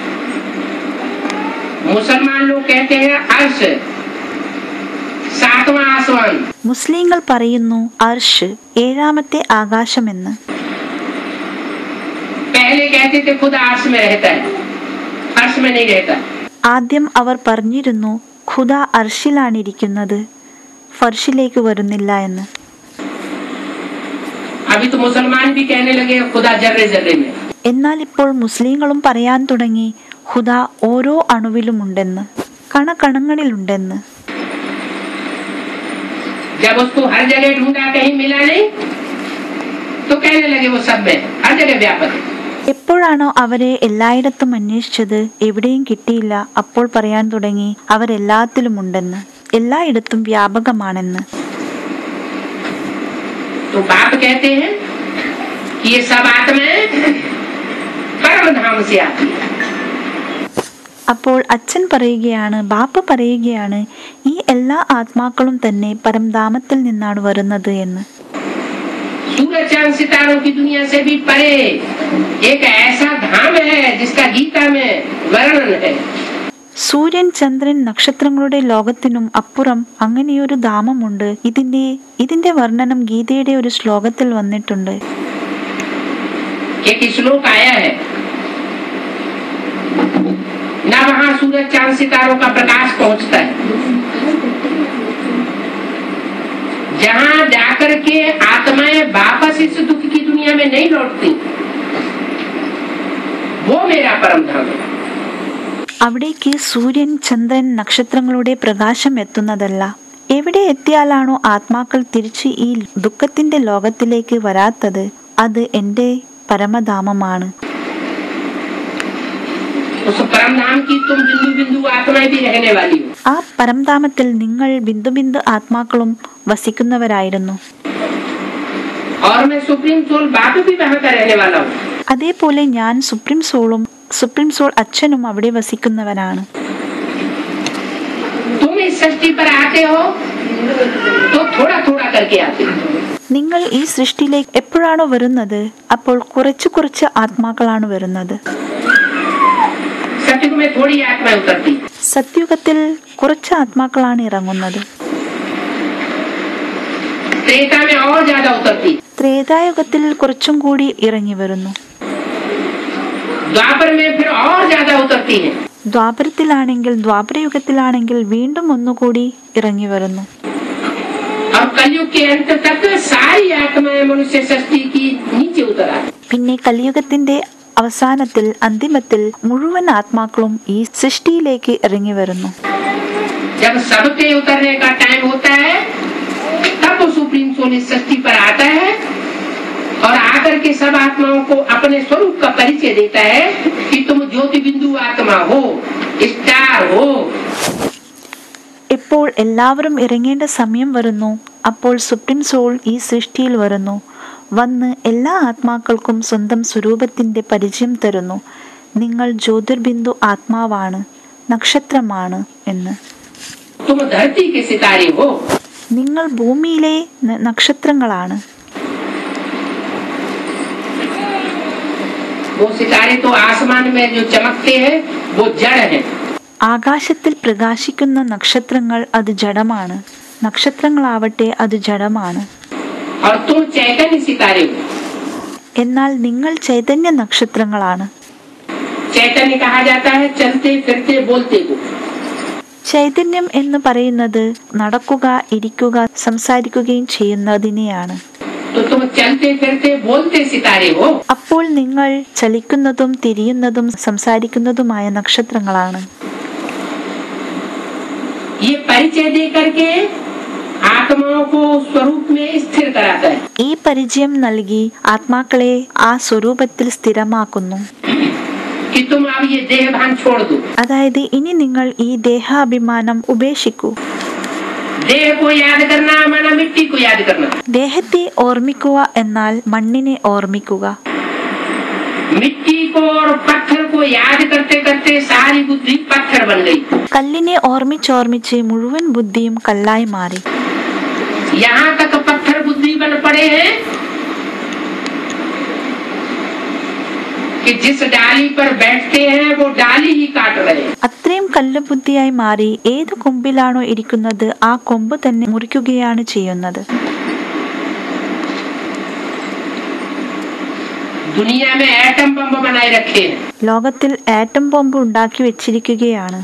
മുസ്ലിങ്ങൾ പറയുന്നു അർഷ്, ഏഴാമത്തെ ആകാശമെന്ന്. ആദ്യം അവർ പറഞ്ഞിരുന്നു ഖുദ അർഷിലാണിരിക്കുന്നത്, ഫർഷിലേക്ക് വരുന്നില്ല എന്ന്. എന്നാൽ ഇപ്പോൾ മുസ്ലിങ്ങളും പറയാൻ തുടങ്ങി ഖുദ ഓരോ അണുവിലുമുണ്ടെന്ന്, കണക്കണങ്ങളിലുണ്ടെന്ന്. എപ്പോഴാണോ അവരെ എല്ലായിടത്തും അന്വേഷിച്ചത്, എവിടെയും കിട്ടിയില്ല, അപ്പോൾ പറയാൻ തുടങ്ങി അവരെല്ലാത്തിലുമുണ്ടെന്ന്, എല്ലായിടത്തും വ്യാപകമാണെന്ന്. അപ്പോൾ അച്ഛൻ പറയുകയാണ്, ബാപ്പ പറയുകയാണ്, ഈ എല്ലാ ആത്മാക്കളും തന്നെ പരംധാമത്തിൽ നിന്നാണ് വരുന്നത് എന്ന്. सूरज चांद सितारों की दुनिया से भी परे एक ऐसा धाम है जिसका गीता में वर्णन है. സൂര്യൻ, ചന്ദ്രൻ, നക്ഷത്രങ്ങളുടെ ലോകത്തിനും അപ്പുറം അങ്ങനെയൊരു ധാമമുണ്ട്. ഇതിന്റെ വർണ്ണനം ഗീതയുടെ ഒരു ശ്ലോകത്തിൽ വന്നിട്ടുണ്ട്. एक श्लोक आया है ना, वहाँ सूरज चांद सितारों का प्रकाश पहुँचता है, जहाँ जाकर के आत्माएं वापस इस दुख की दुनिया में नहीं लौटती, वो मेरा परम धाम है. അവിടേക്ക് സൂര്യൻ, ചന്ദ്രൻ, നക്ഷത്രങ്ങളുടെ പ്രകാശം എത്തുന്നതല്ല. എവിടെ എത്തിയാലാണോ ആത്മാക്കൾ തിരിച്ച് ഈ ദുഃഖത്തിന്റെ ലോകത്തിലേക്ക് വരാത്തത്, അത് എന്റെ പരമധാമമാണ്. ആ പരംധാമത്തിൽ നിങ്ങൾ ബിന്ദു ബിന്ദു ആത്മാക്കളും വസിക്കുന്നവരായിരുന്നു. അതേപോലെ ഞാൻ സുപ്രീം സോൾ അച്ഛനും അവിടെ വസിക്കുന്നവനാണ്. നിങ്ങൾ ഈ സൃഷ്ടിയിലേക്ക് എപ്പോഴാണോ വരുന്നത്, അപ്പോൾ കുറച്ച് കുറച്ച് ആത്മാക്കളാണ് വരുന്നത്. സത്യുഗത്തിൽ കുറച്ച് ആത്മാക്കളാണ് ഇറങ്ങുന്നത്. ത്രേതായുഗത്തിൽ കുറച്ചും കൂടി ഇറങ്ങി വരുന്നു. ദ്വാപരയുഗത്തിലാണെങ്കിൽ വീണ്ടും ഒന്നുകൂടി ഇറങ്ങി വരുന്നു. പിന്നെ കലിയുഗത്തിന്റെ അവസാനത്തിൽ, അന്തിമത്തിൽ മുഴുവൻ ആത്മാക്കളും ഈ സൃഷ്ടിയിലേക്ക് ഇറങ്ങി വരുന്നു. सुप्रीम सोल इस सृष्टि पर आता है और आकर के सब आत्माओं को अपने स्वरूप का परिचय देता है कि तुम ज्योति बिंदु आत्मा हो, स्टार हो. ഇപ്പോൾ എല്ലാവരും ഇറങ്ങേണ്ട സമയം വരുന്നു. അപ്പോൾ സുപ്രീം സോൾ ഈ സൃഷ്ടിയിൽ വരുന്നു. വന്ന് എല്ലാ ആത്മാക്കൾക്കും സ്വന്തം സ്വരൂപത്തിന്റെ പരിചയം തരുന്നു. നിങ്ങൾ ജ്യോതിർബിന്ദു ആത്മാവാണ്, നക്ഷത്രമാണ് എന്ന്. तुम धरती के सितारे हो, നിങ്ങൾ ഭൂമിയിലെ നക്ഷത്രങ്ങളാണ്. वो सितारे तो आसमान में जो चमकते हैं वो जड़ है. ആകാശത്തിൽ പ്രകാശിക്കുന്ന നക്ഷത്രങ്ങൾ അത് ജഡമാണ്. നക്ഷത്രങ്ങളാവട്ടെ അത് ജഡമാണ്. और तुम चैतन्य सितारे हो. എന്നാൽ നിങ്ങൾ ചൈതന്യ നക്ഷത്രങ്ങളാണ്. चैतन्य कहा जाता है चलते फिरते बोलते को. ചൈതന്യം എന്ന് പറയുന്നത് നടക്കുക, ഇരിക്കുക, സംസാരിക്കുകയും ചെയ്യുന്നതിനെയാണ്. അപ്പോൾ നിങ്ങൾ ചലിക്കുന്നതും തിരിയുന്നതും സംസാരിക്കുന്നതുമായ നക്ഷത്രങ്ങളാണ്. आत्माओं को स्वरूप में स्थिर कराता है ഈ പരിചയം നൽകി ആത്മാക്കളെ ആ സ്വരൂപത്തിൽ സ്ഥിരമാക്കുന്നു. कि तुम अब ये देह भान छोड़ दो. അതായത് ഇനി നിങ്ങൾ ഈ ദേഹാഭിമാനം ഉപേക്ഷിക്കൂ. देह को याद करना माना मिट्टी को याद करना. ദേഹത്തെ ഓർമ്മിക്കുക എന്നാൽ മണ്ണിനെ ഓർമ്മിക്കുക. मिट्टी को और पत्थर को याद करते करते सारी बुद्धि पत्थर बन गई. കല്ലിനെ ഓർമ്മിച്ചോർമ്മിച്ച് മുഴുവൻ ബുദ്ധിയും കല്ലായി മാറി. यहाँ तक पत्थर बुद्धि बन पड़े हैं कि जिस डाली पर बैठते हैं वो डाली ही काट रहे हैं. അത്രയും കല്ലുബുദ്ധിയായി മാറി ഏത് കൊമ്പിലാണോ ഇരിക്കുന്നത് ആ കൊമ്പ് തന്നെ മുറിക്കുകയാണ് ചെയ്യുന്നത്. दुनिया में एटम बम बनाए रखे हैं. ലോകത്തിൽ ആറ്റം ബോംബ് ഉണ്ടാക്കി വെച്ചിരിക്കുകയാണ്.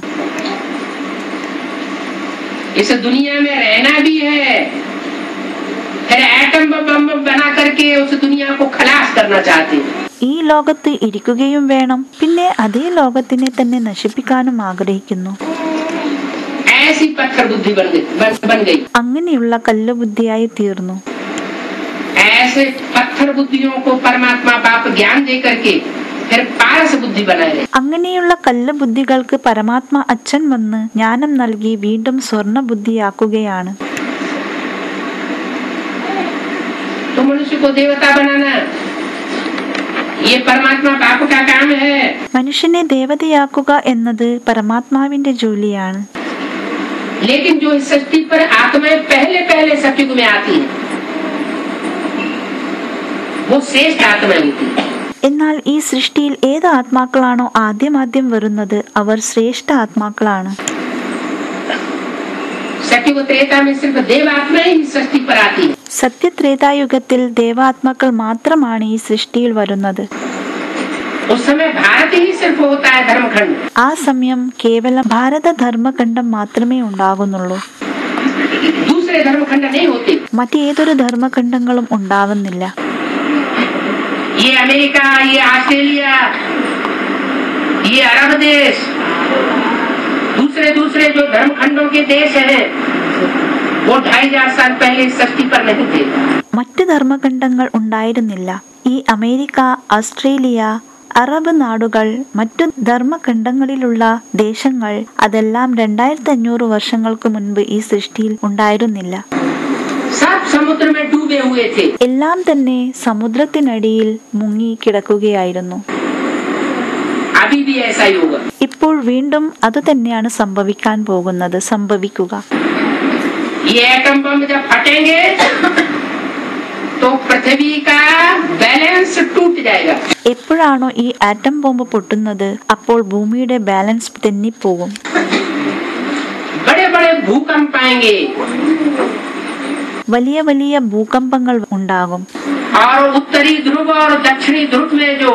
इस दुनिया में रहना भी है, फिर एटम बम बना करके उस दुनिया को खलास करना चाहते हैं. ഈ ലോകത്ത് ഇരിക്കുകയും വേണം, പിന്നെ അതേ ലോകത്തിനെ തന്നെ നശിപ്പിക്കാനും ആഗ്രഹിക്കുന്നു. ऐसी पत्थर बुद्धि बन गई. അങ്ങനെയുള്ള കല്ലുബുദ്ധിയായി തീർന്നു. ऐसे पत्थर बुद्धियों को परमात्मा बाप ज्ञान दे करके फिर पारस बुद्धि बनाए. അങ്ങനെയുള്ള കല്ലുബുദ്ധികൾക്ക് പരമാത്മ അച്ഛൻ വന്ന് ജ്ഞാനം നൽകി വീണ്ടും സ്വർണ്ണ ബുദ്ധിയാക്കുകയാണ്. तो मनुष्य को देवता बनाना ये परमात्मा बाप का काम है. മനുഷ്യനെ ദേവതയാക്കുക എന്നത് പരമാത്മാവിന്റെ ജോലിയാണ്. लेकिन जो इस सृष्टि पर आत्माएं पहले पहले सतयुग में आती हैं वो श्रेष्ठ आत्माएं होती हैं. എന്നാൽ ഈ സൃഷ്ടിയിൽ ഏത് ആത്മാക്കളാണോ ആദ്യം വരുന്നത് അവർ ശ്രേഷ്ഠ ആത്മാക്കളാണ്. सतयुग त्रेता में सिर्फ देवात्माएं ही सृष्टि पर आती हैं. സത്യത്രേതായുഗത്തിൽ ദേവാത്മാക്കൾ മാത്രമാണ് ഈ സൃഷ്ടിയിൽ വരുന്നത്. उस समय भारत ही सिर्फ होता है धर्मखंड. ആ സമയം കേവലം ഭാരത ധർമ്മഖണ്ഡം മാത്രമേ ഉണ്ടാകുന്നുള്ളൂ. दूसरे धर्मखंड नहीं होते. മറ്റേതൊരു ധർമ്മഖണ്ഡങ്ങളും ഉണ്ടാവുന്നില്ല. ये अमेरिका, ये ऑस्ट्रेलिया, ये अरब देश, दूसरे जो धर्मखंडों के देश हैं वो 2500 साल पहले सृष्टि पर नहीं थे. മറ്റ് ധർമ്മഖണ്ഡങ്ങൾ ഉണ്ടായിരുന്നില്ല. ഈ അമേരിക്ക, ഓസ്ട്രേലിയ, അറബ് നാടുകൾ, മറ്റു ധർമ്മഖണ്ഡങ്ങളിലുള്ള ദേശങ്ങൾ അതെല്ലാം 2500 വർഷങ്ങൾക്ക് മുൻപ് ഈ സൃഷ്ടിയിൽ ഉണ്ടായിരുന്നില്ല. सब समुद्र में डूबे हुए थे. എല്ലാം തന്നെ സമുദ്രത്തിനടിയിൽ മുങ്ങി കിടക്കുകയായിരുന്നു. अभी भी ऐसा ही होगा. ഇപ്പോൾ വീണ്ടും അതുതന്നെയാണ് സംഭവിക്കാൻ പോകുന്നത്, സംഭവിക്കുക. ये एटम बम जब फटेंगे तो पृथ्वी का बैलेंस टूट जाएगा. എപ്പോഴാണോ ഈ ആറ്റം ബോംബ് പൊട്ടുന്നത് അപ്പോൾ ഭൂമിയുടെ ബാലൻസ് തെന്നിപ്പോകും. बड़े बड़े भूकंप आएंगे. വലിയ വലിയ ഭൂകമ്പങ്ങൾ ഉണ്ടാകും. और उत्तरी ध्रुव और दक्षिणी ध्रुव में जो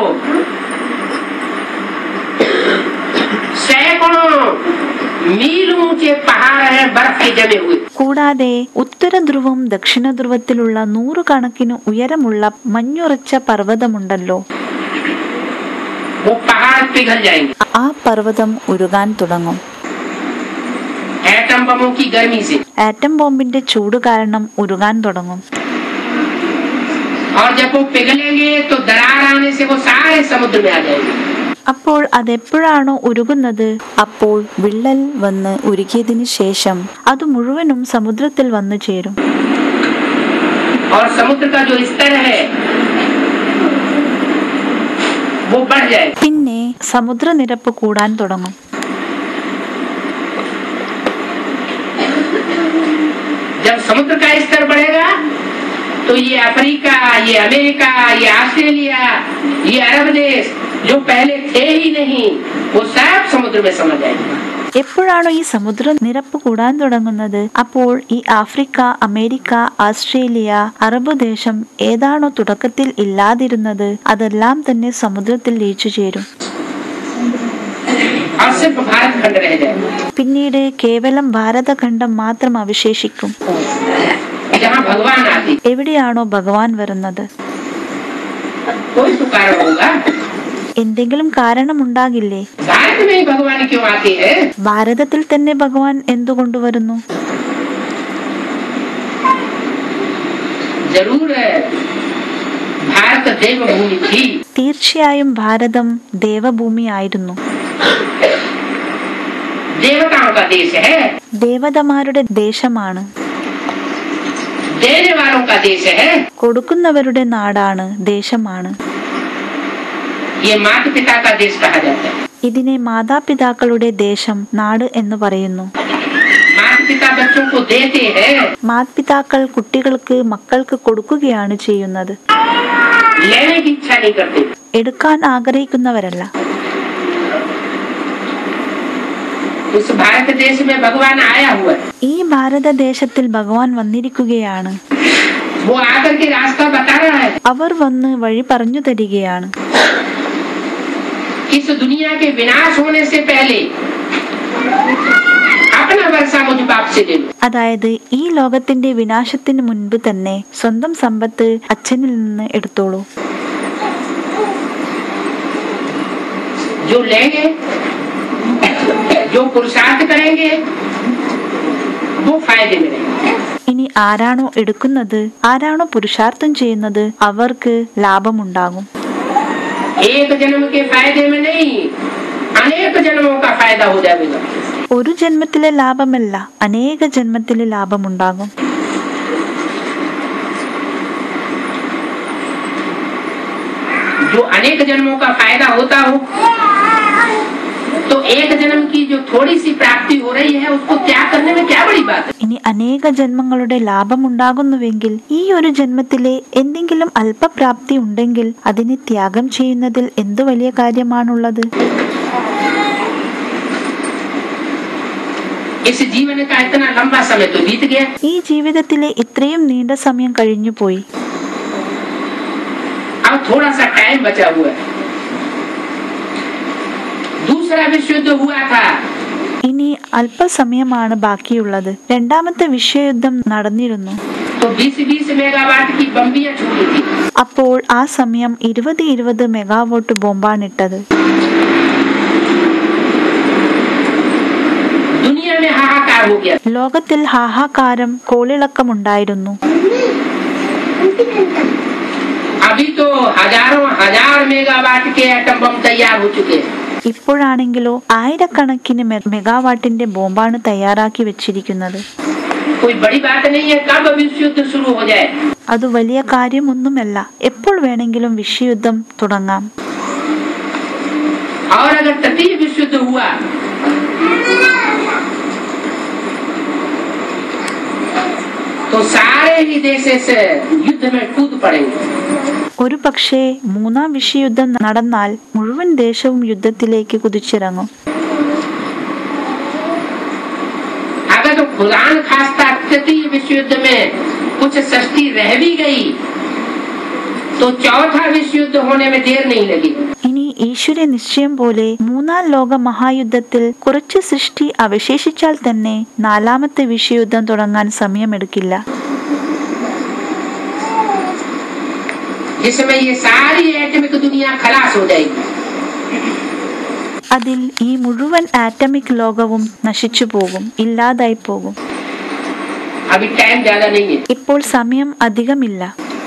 सैकड़ों मील ऊंचे पहाड़ हैं बर्फ के जमे हुए. കൂടാതെ ഉത്തര ധ്രുവം ദക്ഷിണ ധ്രുവത്തിലുള്ള 100 കണക്കിന് ഉയരമുള്ള മഞ്ഞുറച്ച പർവ്വതമുണ്ടല്ലോ, वो पहाड़ पिघल जाएंगे. ആ പർവ്വതം ഉരുകാൻ തുടങ്ങും. एटम बमों की गर्मी से. ആറ്റം ബോംബിന്റെ ചൂട് കാരണം ഉരുകാൻ തുടങ്ങും. और जब वो पिघलेंगे तो दरार आने से वो सारे समुद्र में आ जाएंगे. അപ്പോൾ അതെപ്പോഴാണോ ഉരുകുന്നത് അപ്പോൾ വിള്ളൽ വന്ന് ഉരുകിയതിനു ശേഷം അത് മുഴുവനും സമുദ്രത്തിൽ വന്നു ചേരും. और समुद्र का जो स्तर है वो बढ़ जाएगा. പിന്നെ സമുദ്രനിരപ്പ് കൂടാൻ തുടങ്ങും. जब समुद्र का स्तर बढ़ेगा तो ये अफ्रीका, ये अमेरिका, ये ऑस्ट्रेलिया, ये अरब देश जो पहले थे ही नहीं वो सब समुद्र में समा जाएंगे. എപ്പോഴാണോ ഈ സമുദ്രനിരപ്പ് കൂടാൻ തുടങ്ങുന്നത് അപ്പോൾ ഈ ആഫ്രിക്ക, അമേരിക്ക, ഓസ്ട്രേലിയ, അറബ് ദേശം ഏതാണോ തുടക്കത്തിൽ ഇല്ലാതിരുന്നത് അതെല്ലാം തന്നെ സമുദ്രത്തിൽ ലയിച്ചു ചേരും. और सिर्फ भारत खंड रह जाएगा. പിന്നീട് കേവലം ഭാരതഖണ്ഡം മാത്രം അവശേഷിക്കും. जहाँ भगवान आते. എവിടെയാണോ ഭഗവാൻ വരുന്നത് कोई तो कारण होगा. എന്തെങ്കിലും കാരണമുണ്ടാകില്ലേ? भारत में ही भगवान क्यों आते हैं? ഭാരതത്തിൽ തന്നെ ഭഗവാൻ എന്തുകൊണ്ടുവരുന്നു? जरूर भारत देवभूमि थी। തീർച്ചയായും ഭാരതം ദേവഭൂമിയായിരുന്നു. देवताओं का देश है, ദേവതമാരുടെ ദേശമാണ്. देने वालों का देश है। കൊടുക്കുന്നവരുടെ നാടാണ്, ദേശമാണ്. ये माता पिता का देश कहा जाता है। ഇതിനെ മാതാപിതാക്കളുടെ ദേശം, നാട് എന്ന് പറയുന്നു. माता पिता बच्चों को देते हैं, മാതാപിതാക്കൾ കുട്ടികൾക്ക്, മക്കൾക്ക് കൊടുക്കുകയാണ് ചെയ്യുന്നത്. लेने की इच्छा नहीं करते। എടുക്കാൻ ആഗ്രഹിക്കുന്നവരല്ല. इस भारत देश में भगवान आया हुआ है। ഈ ഭാരതദേശത്തിൽ ഭഗവാൻ വന്നിരിക്കുകയാണ്. वो आकर के रास्ता बता रहा है। അവർ വന്ന് വഴി പറഞ്ഞു തരികയാണ്. इस दुनिया के विनाश होने से पहले अपना वर्षा मुझ बाप से ले लो। അതായത് ഈ ലോകത്തിന്റെ വിനാശത്തിന് മുൻപ് തന്നെ സ്വന്തം സമ്പത്ത് അച്ഛനിൽ നിന്ന് എടുത്തോളൂ. जो लेंगे, जो पुरुषार्थ करेंगे, वो फायदे में रहेंगे। ഇനി ആരാണോ എടുക്കുന്നത്, ആരാണോ പുരുഷാർത്ഥം ചെയ്യുന്നത്, അവർക്ക് ലാഭമുണ്ടാകും. एक जन्म के फायदे में नहीं, अनेक जन्मों का फायदा हो जाएगा। ഒരു ജന്മത്തിലെ ലാഭമല്ല, അനേക ജന്മത്തിലെ ലാഭമുണ്ടാകും. जो अनेक जन्मों का फायदा होता हो, तो एक जन्म की जो थोड़ी सी प्राप्ति हो रही है उसको त्याग करने में क्या बड़ी बात है। ഇനി അനേക ജന്മങ്ങളുടെ ലാഭമുണ്ടാകുന്നുവെങ്കിൽ ഈ ഒരു ജന്മത്തിലെ എന്തെങ്കിലും അല്പപ്രാപ്തി ഉണ്ടെങ്കിൽ അതിനെ ത്യാഗം ചെയ്യുന്നതിൽ എന്തു വലിയ കാര്യമാണുള്ളത്? इस जीवन का इतना लंबा समय तो बीत गया। ഈ ജീവിതത്തിലെ ഇത്രയും നീണ്ട സമയം കഴിഞ്ഞുപോയി. अब थोड़ा सा टाइम बचा हुआ है। दूसरा विश्व युद्ध हुआ था, ഇനി അല്പസമയമാണ് ബാക്കിയുള്ളത്. രണ്ടാമത്തെ വിശ്വയുദ്ധം നടന്നിരുന്നു. तो 20-20 मेगावाट की बम्बियां छूटी थी। അപ്പോൾ ആ സമയം 20-20 മെഗാവാട്ട് ബോംബാണിട്ടത്. दुनिया में हाहाकार हो गया। ലോകത്തിൽ ഹാഹാകാരം, കോളിളക്കമുണ്ടായിരുന്നു. अभी तो हजारों हजार मेगावाट के एटम बम तैयार हो चुके हैं। ഇപ്പോഴാണെങ്കിലോ ആയിരക്കണക്കിന് മെഗാവാട്ടിന്റെ ബോംബാണ് തയ്യാറാക്കി വെച്ചിരിക്കുന്നത്. कोई बड़ी बात नहीं है कब विश्व युद्ध शुरू हो जाए। അത് വലിയ കാര്യമൊന്നുമല്ല, എപ്പോൾ വേണമെങ്കിലും വിശ്വയുദ്ധം തുടങ്ങാം. और अगर तृतीय विश्व युद्ध हुआ तो सारे ही देश इस युद्ध में कूद पड़ेंगे। ഒരു പക്ഷേ മൂന്നാം വിശ്വയുദ്ധം നടന്നാൽ മുഴുവൻ ദേശവും യുദ്ധത്തിലേക്ക് കുതിച്ചിറങ്ങും. अगर तो खुदा न खास्ता तृतीय विश्व युद्ध में कुछ सृष्टि रह भी गई तो चौथा विश्व युद्ध होने में देर नहीं लगी। ഇനി ഈശ്വര നിശ്ചയം പോലെ മൂന്നാം ലോക മഹായുദ്ധത്തിൽ കുറച്ച് സൃഷ്ടി അവശേഷിച്ചാൽ തന്നെ നാലാമത്തെ വിശ്വയുദ്ധം തുടങ്ങാൻ സമയമെടുക്കില്ല. जिसमें ये सारी एटमिक दुनिया खलास हो जाएगी। അതിൽ ഈ മുഴുവൻ ആറ്റമിക് ലോകവും നശിച്ചു പോകും, ഇല്ലാതായി പോകും. अभी टाइम ज्यादा नहीं है। ഇപ്പോൾ സമയം അധികമില്ല.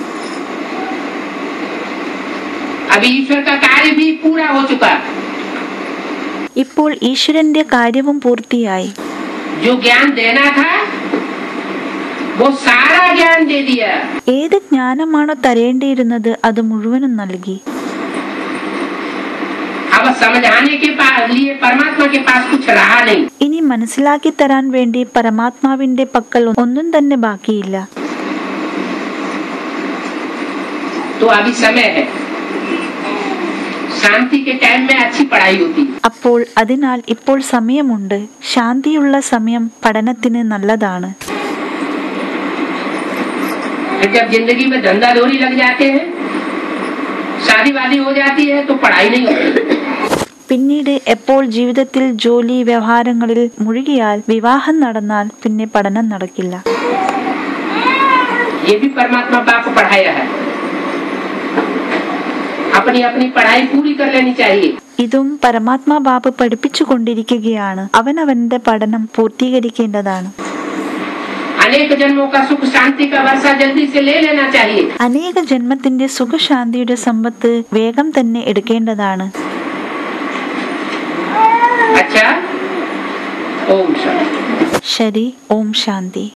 अभी ईश्वर का कार्य भी पूरा हो चुका। ഇപ്പോൾ ഈശ്വരന്റെ കാര്യവും പൂർത്തിയായി. जो ज्ञान देना था वो सारा ज्ञान दे दिया। ഏത് ജ്ഞാനമാണോ തരേണ്ടിയിരുന്നത് അത് മുഴുവനും നൽകി. अब समझाने के लिए परमात्मा के पास कुछ रहा नहीं। ഇനി മനസ്സിലാക്കി തരാൻ വേണ്ടി പരമാത്മാവിന്റെ പക്കൽ ഒന്നും തന്നെ ബാക്കിയില്ല. तो अभी समय है, शांति के टाइम में अच्छी पढ़ाई होती। അപ്പോൾ അതിനാൽ ഇപ്പോൾ സമയമുണ്ട്. ശാന്തിയുള്ള സമയം പഠനത്തിന് നല്ലതാണ്. जब जिंदगी में धंधा दौरी लग जाते हैं, शादी वादी हो जाती है तो पढ़ाई नहीं होती। പിന്നീട് എപ്പോൾ ജീവിതത്തിൽ ജോലി വ്യവഹാരങ്ങളിൽ മുഴുകിയാൽ, വിവാഹം നടന്നാൽ പിന്നെ പഠനം നടക്കില്ല. ये भी परमात्मा बाप पढ़ाया है। अपनी अपनी पढ़ाई पूरी कर लेनी चाहिए। ഇതും പരമാത്മാ ബാബ് പഠിപ്പിച്ചു കൊണ്ടിരിക്കുകയാണ്. അവനവന്റെ പഠനം പൂർത്തീകരിക്കേണ്ടതാണ്. अनेक जन्मों का सुख शांति का वर्षा जल्दी से ले लेना चाहिए। അനേക ജന്മത്തിന്റെ സുഖശാന്തിയുടെ സമ്പത്ത് വേഗം തന്നെ എടുക്കേണ്ടതാണ്. अच्छा, ओम शांति. ശരി, ഓം ശാന്തി.